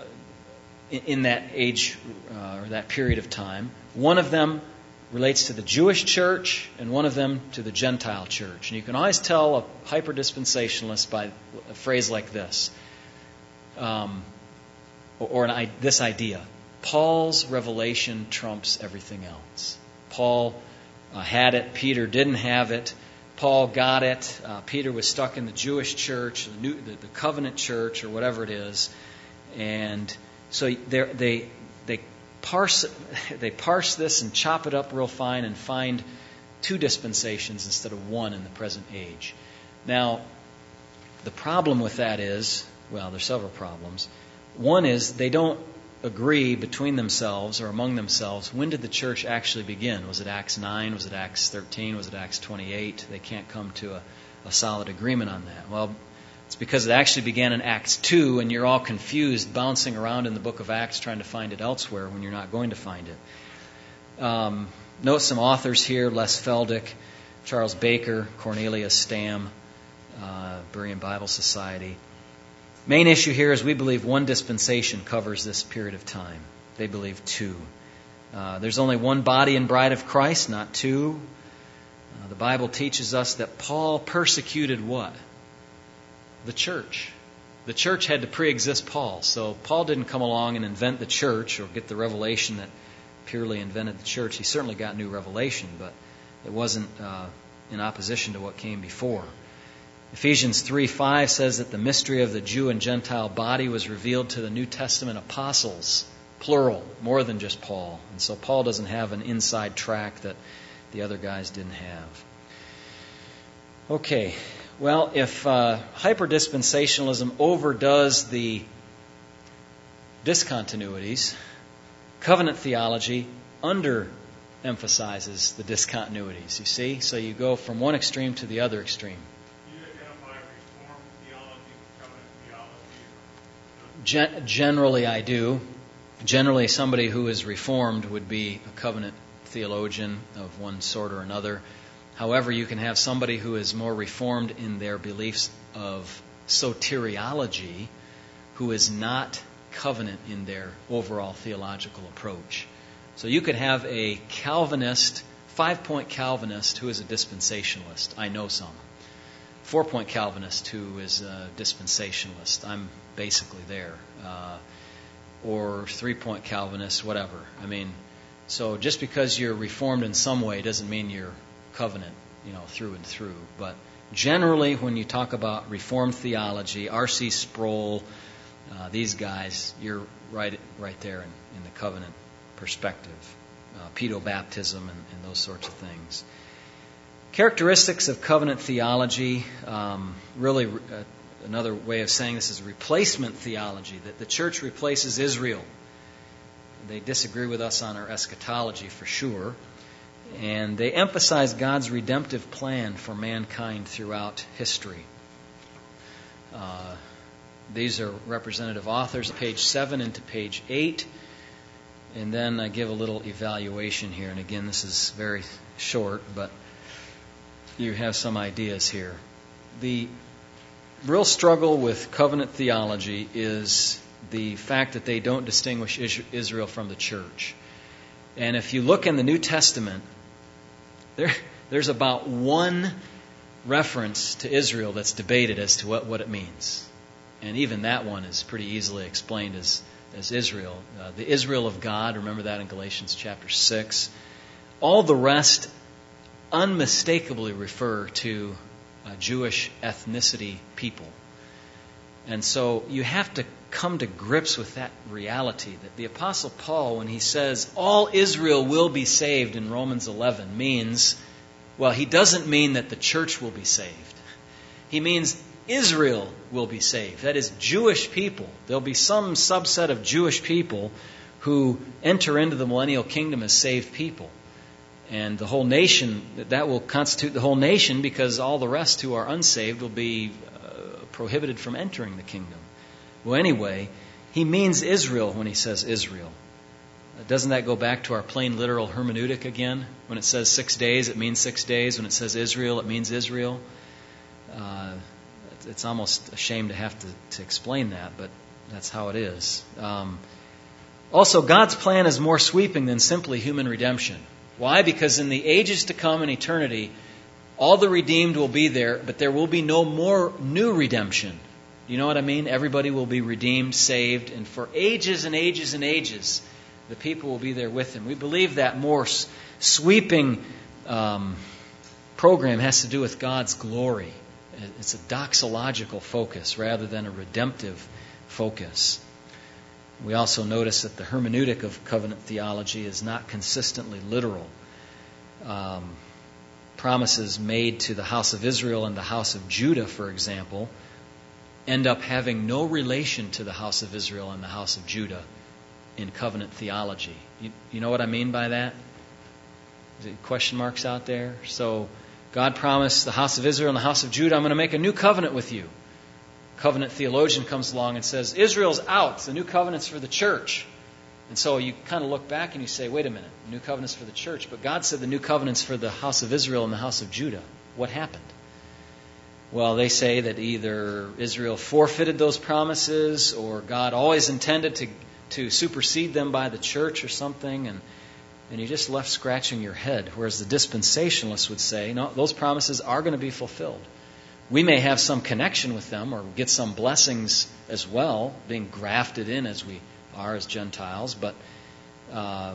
in that age uh, or that period of time. One of them relates to the Jewish church and one of them to the Gentile church. And you can always tell a hyper-dispensationalist by a phrase like this, um, or, or an, this idea. Paul's revelation trumps everything else. Paul uh, had it. Peter didn't have it. Paul got it. Uh, Peter was stuck in the Jewish church, the, new, the, the covenant church, or whatever it is. And so they they parse they parse this and chop it up real fine and find two dispensations instead of one in the present age. Now, the problem with that is, well, there's several problems. One is they don't agree between themselves or among themselves, when did the church actually begin? Was it Acts nine? Was it Acts thirteen? Was it Acts twenty-eight? They can't come to a, a solid agreement on that. Well, it's because it actually began in Acts two, and you're all confused, bouncing around in the book of Acts trying to find it elsewhere when you're not going to find it. Um, note some authors here: Les Feldick, Charles Baker, Cornelius Stam, uh, Berean Bible Society. Main issue here is we believe one dispensation covers this period of time. They believe two. Uh, there's only one body and bride of Christ, not two. Uh, the Bible teaches us that Paul persecuted what? The church. The church had to pre-exist Paul. So Paul didn't come along and invent the church or get the revelation that purely invented the church. He certainly got new revelation, but it wasn't uh, in opposition to what came before. Ephesians three five says that the mystery of the Jew and Gentile body was revealed to the New Testament apostles, plural, more than just Paul. And so Paul doesn't have an inside track that the other guys didn't have. Okay, well, if uh, hyper-dispensationalism overdoes the discontinuities, covenant theology underemphasizes the discontinuities, you see? So you go from one extreme to the other extreme. Gen- generally, I do. Generally, somebody who is Reformed would be a covenant theologian of one sort or another. However, you can have somebody who is more Reformed in their beliefs of soteriology, who is not covenant in their overall theological approach. So you could have a Calvinist, five-point Calvinist who is a dispensationalist. I know some. Four-point Calvinist who is a dispensationalist. I'm basically there. Uh, or three-point Calvinist, whatever. I mean, so just because you're Reformed in some way doesn't mean you're covenant, you know, through and through. But generally, when you talk about Reformed theology, R C Sproul, uh, these guys, you're right right there in, in the covenant perspective. Uh, pedobaptism and, and those sorts of things. Characteristics of covenant theology, um, really uh, another way of saying this is replacement theology, that the church replaces Israel. They disagree with us on our eschatology for sure, and they emphasize God's redemptive plan for mankind throughout history. Uh, these are representative authors, page seven into page eight, and then I give a little evaluation here, and again this is very short, but you have some ideas here. The real struggle with covenant theology is the fact that they don't distinguish Israel from the church. And if you look in the New Testament, there, there's about one reference to Israel that's debated as to what, what it means. And even that one is pretty easily explained as, as Israel. Uh, the Israel of God, remember that in Galatians chapter six. All the rest unmistakably refer to uh, Jewish ethnicity people. And so you have to come to grips with that reality that the Apostle Paul, when he says all Israel will be saved in Romans eleven, means, well, he doesn't mean that the church will be saved. He He means Israel will be saved. That is, Jewish people. There'll be some subset of Jewish people who enter into the millennial kingdom as saved people. And the whole nation, that will constitute the whole nation, because all the rest who are unsaved will be uh, prohibited from entering the kingdom. Well, anyway, he means Israel when he says Israel. Doesn't that go back to our plain literal hermeneutic again? When it says six days, it means six days. When it says Israel, it means Israel. Uh, it's almost a shame to have to, to explain that, but that's how it is. Um, also, God's plan is more sweeping than simply human redemption. Why? Because in the ages to come in eternity, all the redeemed will be there, but there will be no more new redemption. You know what I mean? Everybody will be redeemed, saved, and for ages and ages and ages, the people will be there with Him. We believe that more sweeping um, program has to do with God's glory. It's a doxological focus rather than a redemptive focus. We also notice that the hermeneutic of covenant theology is not consistently literal. Um, promises made to the house of Israel and the house of Judah, for example, end up having no relation to the house of Israel and the house of Judah in covenant theology. You, you know what I mean by that? Is it question marks out there? So God promised the house of Israel and the house of Judah, I'm going to make a new covenant with you. Covenant theologian comes along and says, Israel's out. The new covenant's for the church. And so you kind of look back and you say, wait a minute, the new covenant's for the church. But God said the new covenant's for the house of Israel and the house of Judah. What happened? Well, they say that either Israel forfeited those promises or God always intended to, to supersede them by the church or something. And, and you're just left scratching your head. Whereas the dispensationalists would say, no, those promises are going to be fulfilled. We may have some connection with them or get some blessings as well, being grafted in as we are as Gentiles, but uh,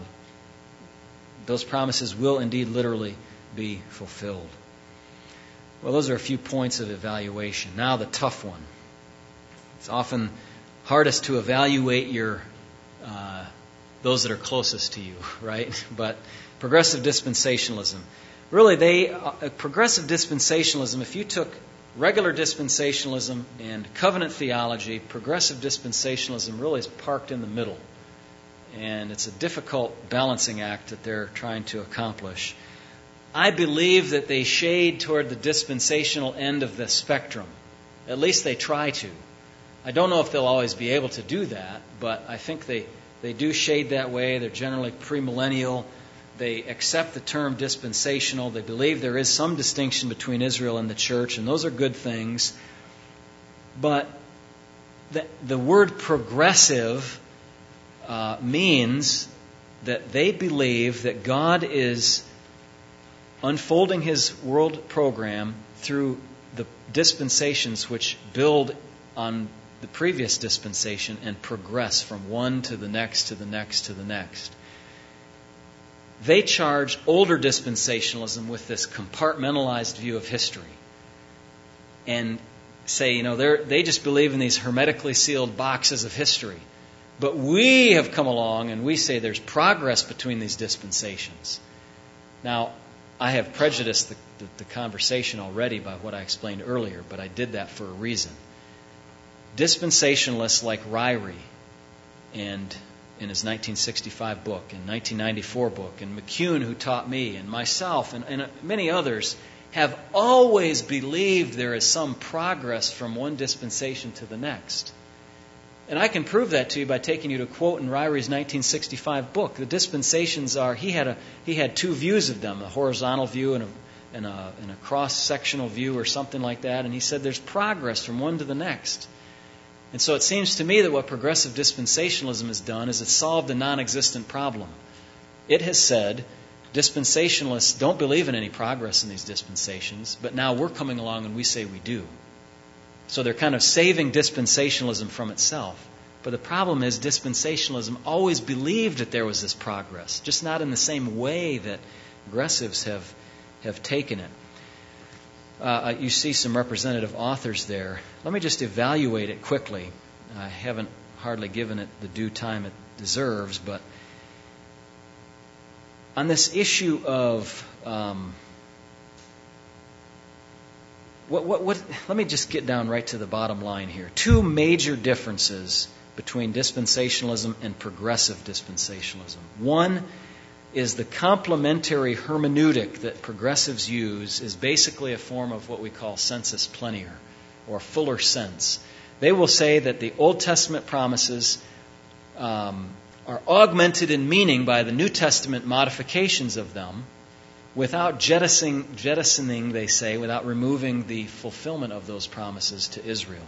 those promises will indeed literally be fulfilled. Well, those are a few points of evaluation. Now the tough one. It's often hardest to evaluate your uh, those that are closest to you, right? But progressive dispensationalism. Really, they uh, progressive dispensationalism, if you took regular dispensationalism and covenant theology, progressive dispensationalism really is parked in the middle. And it's a difficult balancing act that they're trying to accomplish. I believe that they shade toward the dispensational end of the spectrum. At least they try to. I don't know if they'll always be able to do that, but I think they, they do shade that way. They're generally premillennial. They accept the term dispensational. They believe there is some distinction between Israel and the church, and those are good things. But the, the word progressive uh, means that they believe that God is unfolding His world program through the dispensations which build on the previous dispensation and progress from one to the next to the next to the next. They charge older dispensationalism with this compartmentalized view of history and say, you know, they they just believe in these hermetically sealed boxes of history. But we have come along and we say there's progress between these dispensations. Now, I have prejudiced the, the, the conversation already by what I explained earlier, but I did that for a reason. Dispensationalists like Ryrie and in his nineteen sixty-five book, and nineteen ninety-four book, and McCune, who taught me, and myself, and, and many others, have always believed there is some progress from one dispensation to the next. And I can prove that to you by taking you to a quote in Ryrie's nineteen sixty-five book. The dispensations are, he had a he had two views of them, a horizontal view and a, and a, and a cross-sectional view or something like that, and he said there's progress from one to the next. And so it seems to me that what progressive dispensationalism has done is it's solved a non-existent problem. It has said, dispensationalists don't believe in any progress in these dispensations, but now we're coming along and we say we do. So they're kind of saving dispensationalism from itself. But the problem is dispensationalism always believed that there was this progress, just not in the same way that progressives have, have taken it. Uh, you see some representative authors there. Let me just evaluate it quickly. I haven't hardly given it the due time it deserves, but on this issue of um, what, what, what, let me just get down right to the bottom line here. Two major differences between dispensationalism and progressive dispensationalism. One is the complementary hermeneutic that progressives use is basically a form of what we call sensus plenior, or fuller sense. They will say that the Old Testament promises um, are augmented in meaning by the New Testament modifications of them, without jettisoning, jettisoning, they say, without removing the fulfillment of those promises to Israel.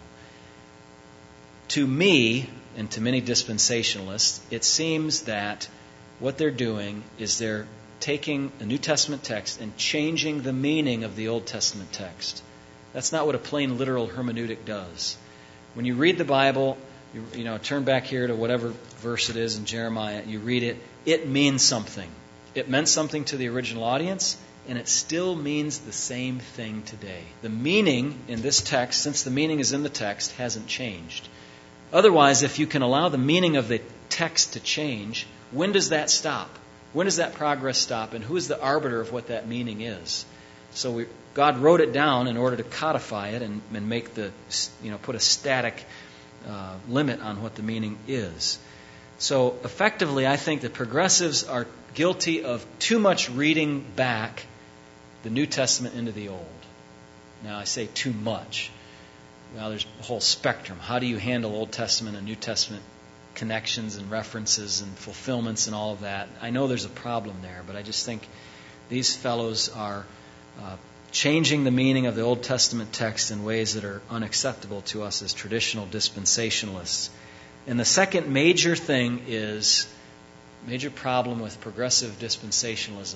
To me, and to many dispensationalists, it seems that what they're doing is they're taking a New Testament text and changing the meaning of the Old Testament text. That's not what a plain literal hermeneutic does. When you read the Bible, you, you know, turn back here to whatever verse it is in Jeremiah, you read it, it means something. It meant something to the original audience, and it still means the same thing today. The meaning in this text, since the meaning is in the text, hasn't changed. Otherwise, if you can allow the meaning of the text to change, when does that stop? When does that progress stop? And who is the arbiter of what that meaning is? So we, God wrote it down in order to codify it and, and make the, you know, put a static uh, limit on what the meaning is. So effectively, I think that progressives are guilty of too much reading back the New Testament into the Old. Now, I say too much. Well, there's a whole spectrum. How do you handle Old Testament and New Testament connections and references and fulfillments and all of that? I know there's a problem there, but I just think these fellows are uh, changing the meaning of the Old Testament text in ways that are unacceptable to us as traditional dispensationalists. And the second major thing is, major problem with progressive dispensationalism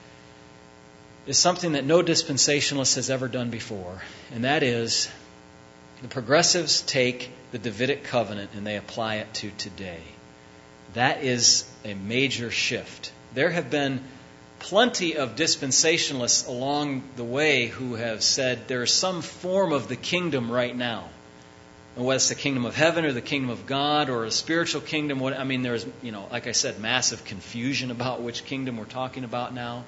is something that no dispensationalist has ever done before, and that is the progressives take the Davidic covenant and they apply it to today. That is a major shift. There have been plenty of dispensationalists along the way who have said there is some form of the kingdom right now. And whether it's the kingdom of heaven or the kingdom of God or a spiritual kingdom, what I mean, there's, you know, like I said, massive confusion about which kingdom we're talking about now.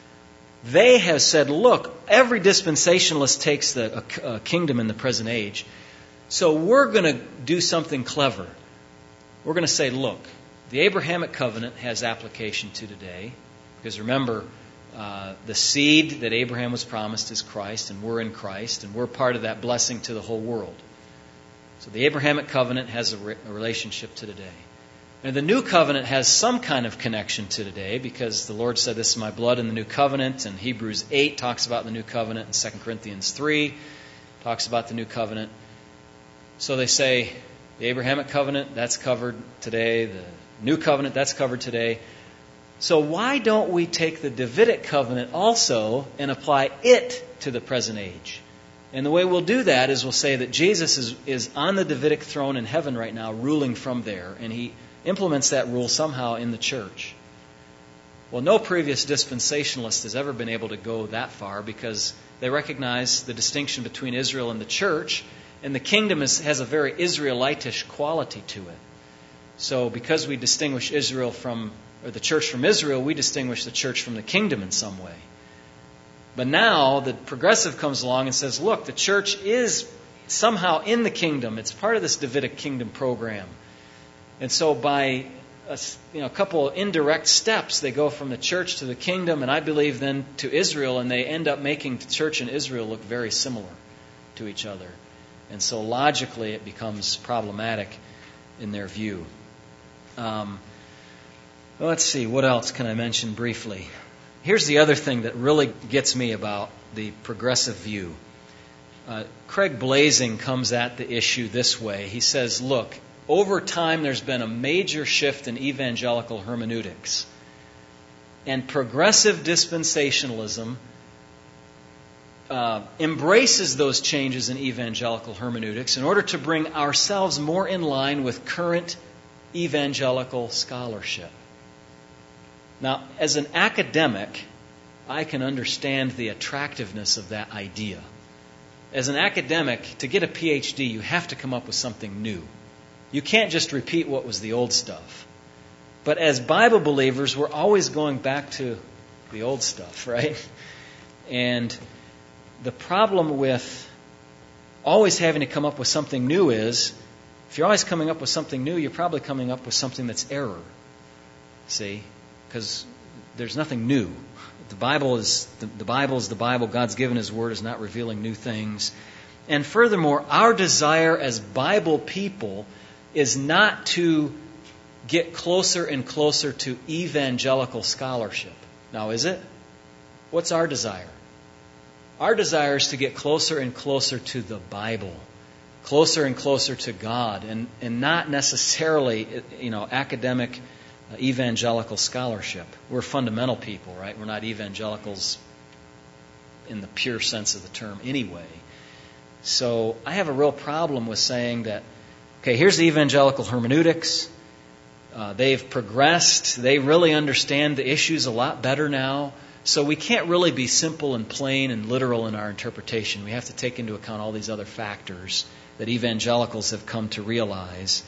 They have said, look, every dispensationalist takes the a, a kingdom in the present age, so we're going to do something clever. We're going to say, look, the Abrahamic covenant has application to today, because remember, uh, the seed that Abraham was promised is Christ, and we're in Christ, and we're part of that blessing to the whole world. So the Abrahamic covenant has a, re- a relationship to today. And the new covenant has some kind of connection to today, because the Lord said, this is my blood in the new covenant, and Hebrews eight talks about the new covenant, and Second Corinthians three talks about the new covenant. So they say, the Abrahamic covenant, that's covered today. The new covenant, that's covered today. So why don't we take the Davidic covenant also and apply it to the present age? And the way we'll do that is we'll say that Jesus is, is on the Davidic throne in heaven right now, ruling from there, and he implements that rule somehow in the church. Well, no previous dispensationalist has ever been able to go that far, because they recognize the distinction between Israel and the church, and the kingdom is, has a very Israelitish quality to it. So because we distinguish Israel from, or the church from Israel, we distinguish the church from the kingdom in some way. But now the progressive comes along and says, look, the church is somehow in the kingdom. It's part of this Davidic kingdom program. And so by a, you know, a couple of indirect steps, they go from the church to the kingdom, and I believe then to Israel, and they end up making the church and Israel look very similar to each other. And so logically it becomes problematic in their view. Um, well, let's see, what else can I mention briefly? Here's the other thing that really gets me about the progressive view. Uh, Craig Blazing comes at the issue this way. He says, look, over time there's been a major shift in evangelical hermeneutics. And progressive dispensationalism uh, embraces those changes in evangelical hermeneutics in order to bring ourselves more in line with current evangelical scholarship. Now, as an academic, I can understand the attractiveness of that idea. As an academic, to get a P H D, you have to come up with something new. You can't just repeat what was the old stuff. But as Bible believers, we're always going back to the old stuff, right? And the problem with always having to come up with something new is, if you're always coming up with something new, you're probably coming up with something that's error. See? Because there's nothing new. The Bible is the, the Bible is the Bible. God's given His Word, is not revealing new things. And furthermore, our desire as Bible people is not to get closer and closer to evangelical scholarship. Now, is it? What's our desire? Our desire is to get closer and closer to the Bible, closer and closer to God, and, and not necessarily, you know, academic uh, evangelical scholarship. We're fundamental people, right? We're not evangelicals in the pure sense of the term anyway. So I have a real problem with saying that, okay, here's the evangelical hermeneutics. Uh, they've progressed. They really understand the issues a lot better now. So we can't really be simple and plain and literal in our interpretation. We have to take into account all these other factors that evangelicals have come to realize.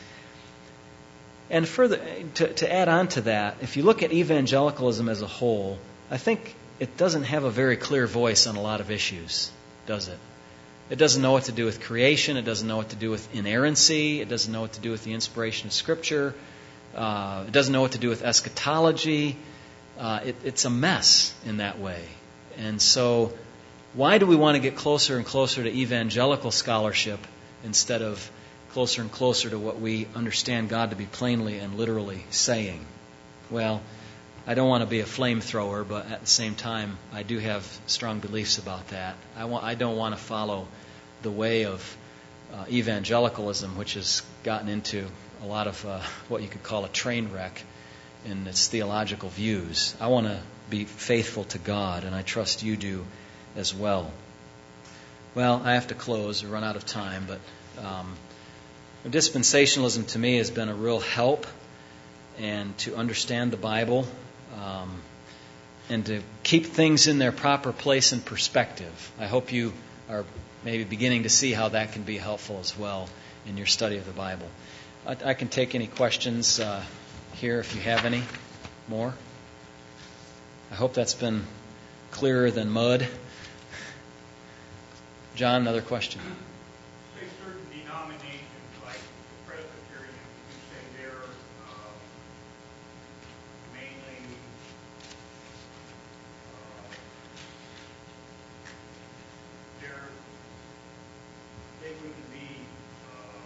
And further, to, to add on to that, if you look at evangelicalism as a whole, I think it doesn't have a very clear voice on a lot of issues, does it? It doesn't know what to do with creation. It doesn't know what to do with inerrancy. It doesn't know what to do with the inspiration of Scripture. Uh, it doesn't know what to do with eschatology. Uh, it, it's a mess in that way. And so why do we want to get closer and closer to evangelical scholarship instead of closer and closer to what we understand God to be plainly and literally saying? Well, I don't want to be a flamethrower, but at the same time, I do have strong beliefs about that. I, want, I don't want to follow the way of uh, evangelicalism, which has gotten into a lot of uh, what you could call a train wreck in its theological views. I want to be faithful to God, and I trust you do as well. Well, I have to close or run out of time, but um, dispensationalism to me has been a real help, and to understand the Bible, um, and to keep things in their proper place and perspective. I hope you are maybe beginning to see how that can be helpful as well in your study of the Bible. I, I can take any questions uh, here if you have any more. I hope that's been clearer than mud. John, another question. Say certain denominations like the Presbyterian, you say they're uh, mainly uh, they're they wouldn't be uh,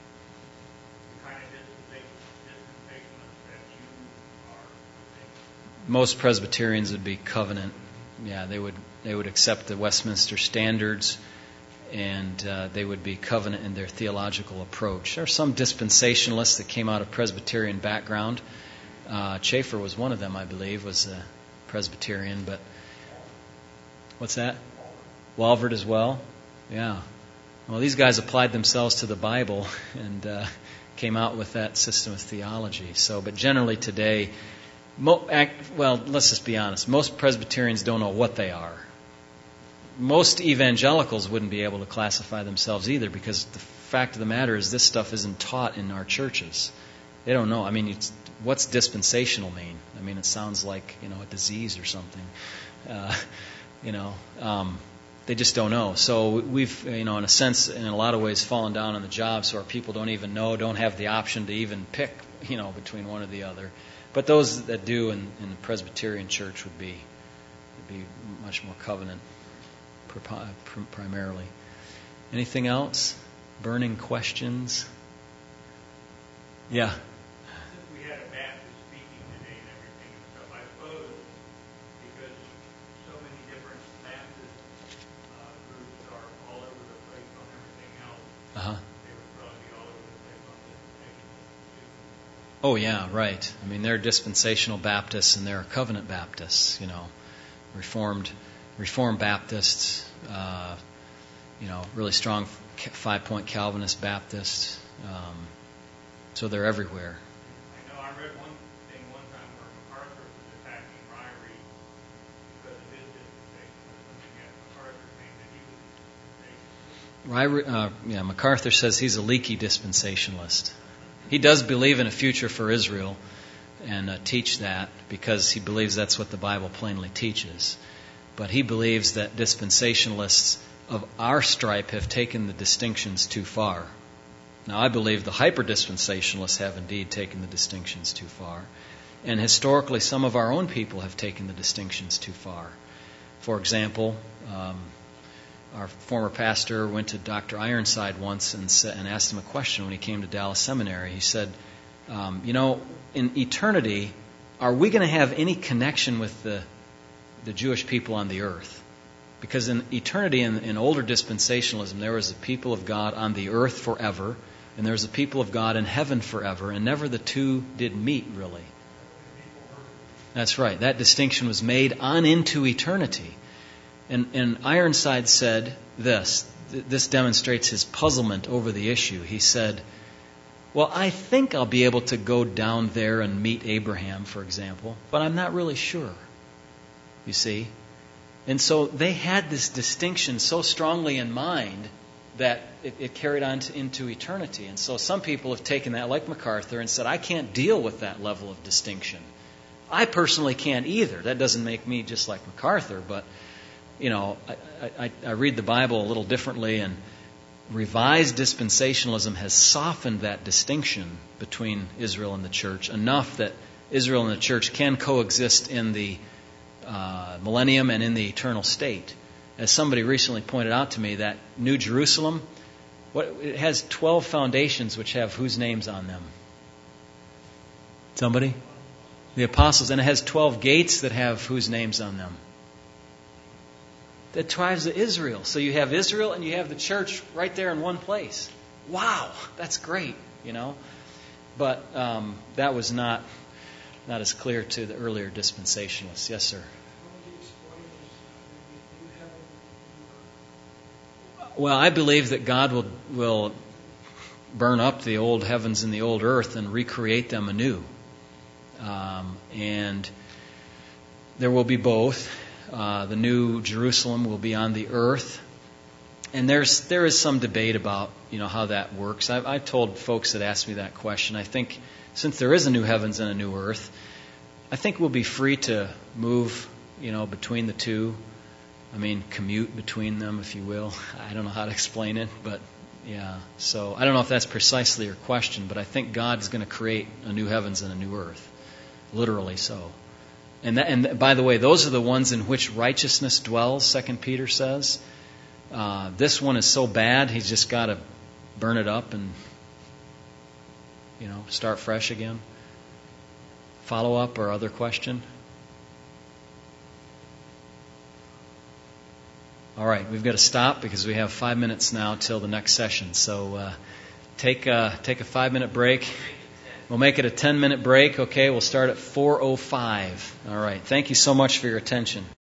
the kind of dispensationalists that you are. Most Presbyterians would be covenant. Yeah, they would they would accept the Westminster Standards, and uh, they would be covenant in their theological approach. There are some dispensationalists that came out of Presbyterian background. Uh, Chafer was one of them, I believe, was a Presbyterian. But what's that? Walvoord as well? Yeah. Well, these guys applied themselves to the Bible and uh, came out with that system of theology. So, but generally today, mo- act, well, let's just be honest. Most Presbyterians don't know what they are. Most evangelicals wouldn't be able to classify themselves either, because the fact of the matter is this stuff isn't taught in our churches. They don't know. I mean, it's, what's dispensational mean? I mean, it sounds like, you know, a disease or something. Uh, you know, um, they just don't know. So we've, you know, in a sense, in a lot of ways, fallen down on the job, so our people don't even know, don't have the option to even pick, you know, between one or the other. But those that do in, in the Presbyterian church would be would be much more covenant primarily. Anything else? Burning questions? Yeah. Since we had a Baptist speaking today and everything and stuff, I suppose because so many different Baptist uh, groups are all over the place on everything else, Uh-huh. they would probably be all over the place on dispensational too. Oh, yeah, right. I mean, they're dispensational Baptists and they're covenant Baptists, you know, Reformed Reformed Baptists, uh, you know, really strong five-point Calvinist Baptists. Um, so they're everywhere. I know I read one thing one time where MacArthur was attacking Ryrie because of his dispensation. Something that MacArthur claimed that he was dispensational. Ryrie, uh, yeah, MacArthur says he's a leaky dispensationalist. He does believe in a future for Israel and uh, teach that because he believes that's what the Bible plainly teaches. But he believes that dispensationalists of our stripe have taken the distinctions too far. Now, I believe the hyper-dispensationalists have indeed taken the distinctions too far. And historically, some of our own people have taken the distinctions too far. For example, um, our former pastor went to Doctor Ironside once and, sa- and asked him a question when he came to Dallas Seminary. He said, um, you know, in eternity, are we going to have any connection with the, the Jewish people on the earth? Because in eternity, in, in older dispensationalism, there was a people of God on the earth forever, and there was a people of God in heaven forever, and never the two did meet, really. That's right. That distinction was made on into eternity. And, and Ironside said this. This demonstrates his puzzlement over the issue. He said, well, I think I'll be able to go down there and meet Abraham, for example, but I'm not really sure. You see? And so they had this distinction so strongly in mind that it, it carried on to, into eternity. And so some people have taken that, like MacArthur, and said, I can't deal with that level of distinction. I personally can't either. That doesn't make me just like MacArthur, but, you know, I, I, I read the Bible a little differently, and revised dispensationalism has softened that distinction between Israel and the church enough that Israel and the church can coexist in the uh, millennium and in the eternal state. As somebody recently pointed out to me, that New Jerusalem, what, it has twelve foundations which have whose names on them? Somebody? The apostles. And it has twelve gates that have whose names on them? The tribes of Israel. So you have Israel and you have the church right there in one place. Wow, that's great, you know. But um, that was not not as clear to the earlier dispensationalists. Yes, sir. Well, I believe that God will will burn up the old heavens and the old earth and recreate them anew. Um, and there will be both. Uh, the new Jerusalem will be on the earth, and there's there is some debate about you know how that works. I've, I've told folks that ask me that question. I think since there is a new heavens and a new earth, I think we'll be free to move you know between the two. I mean, commute between them, if you will. I don't know how to explain it, but yeah. So I don't know if that's precisely your question, but I think God's going to create a new heavens and a new earth. Literally so. And, that, and by the way, those are the ones in which righteousness dwells, Second Peter says. Uh, this one is so bad, he's just got to burn it up and, you know, start fresh again. Follow up or other question? All right, we've got to stop because we have five minutes now till the next session. So uh, take, a, take a five-minute break. We'll make it a ten-minute break, okay? We'll start at four oh five. All right. Thank you so much for your attention.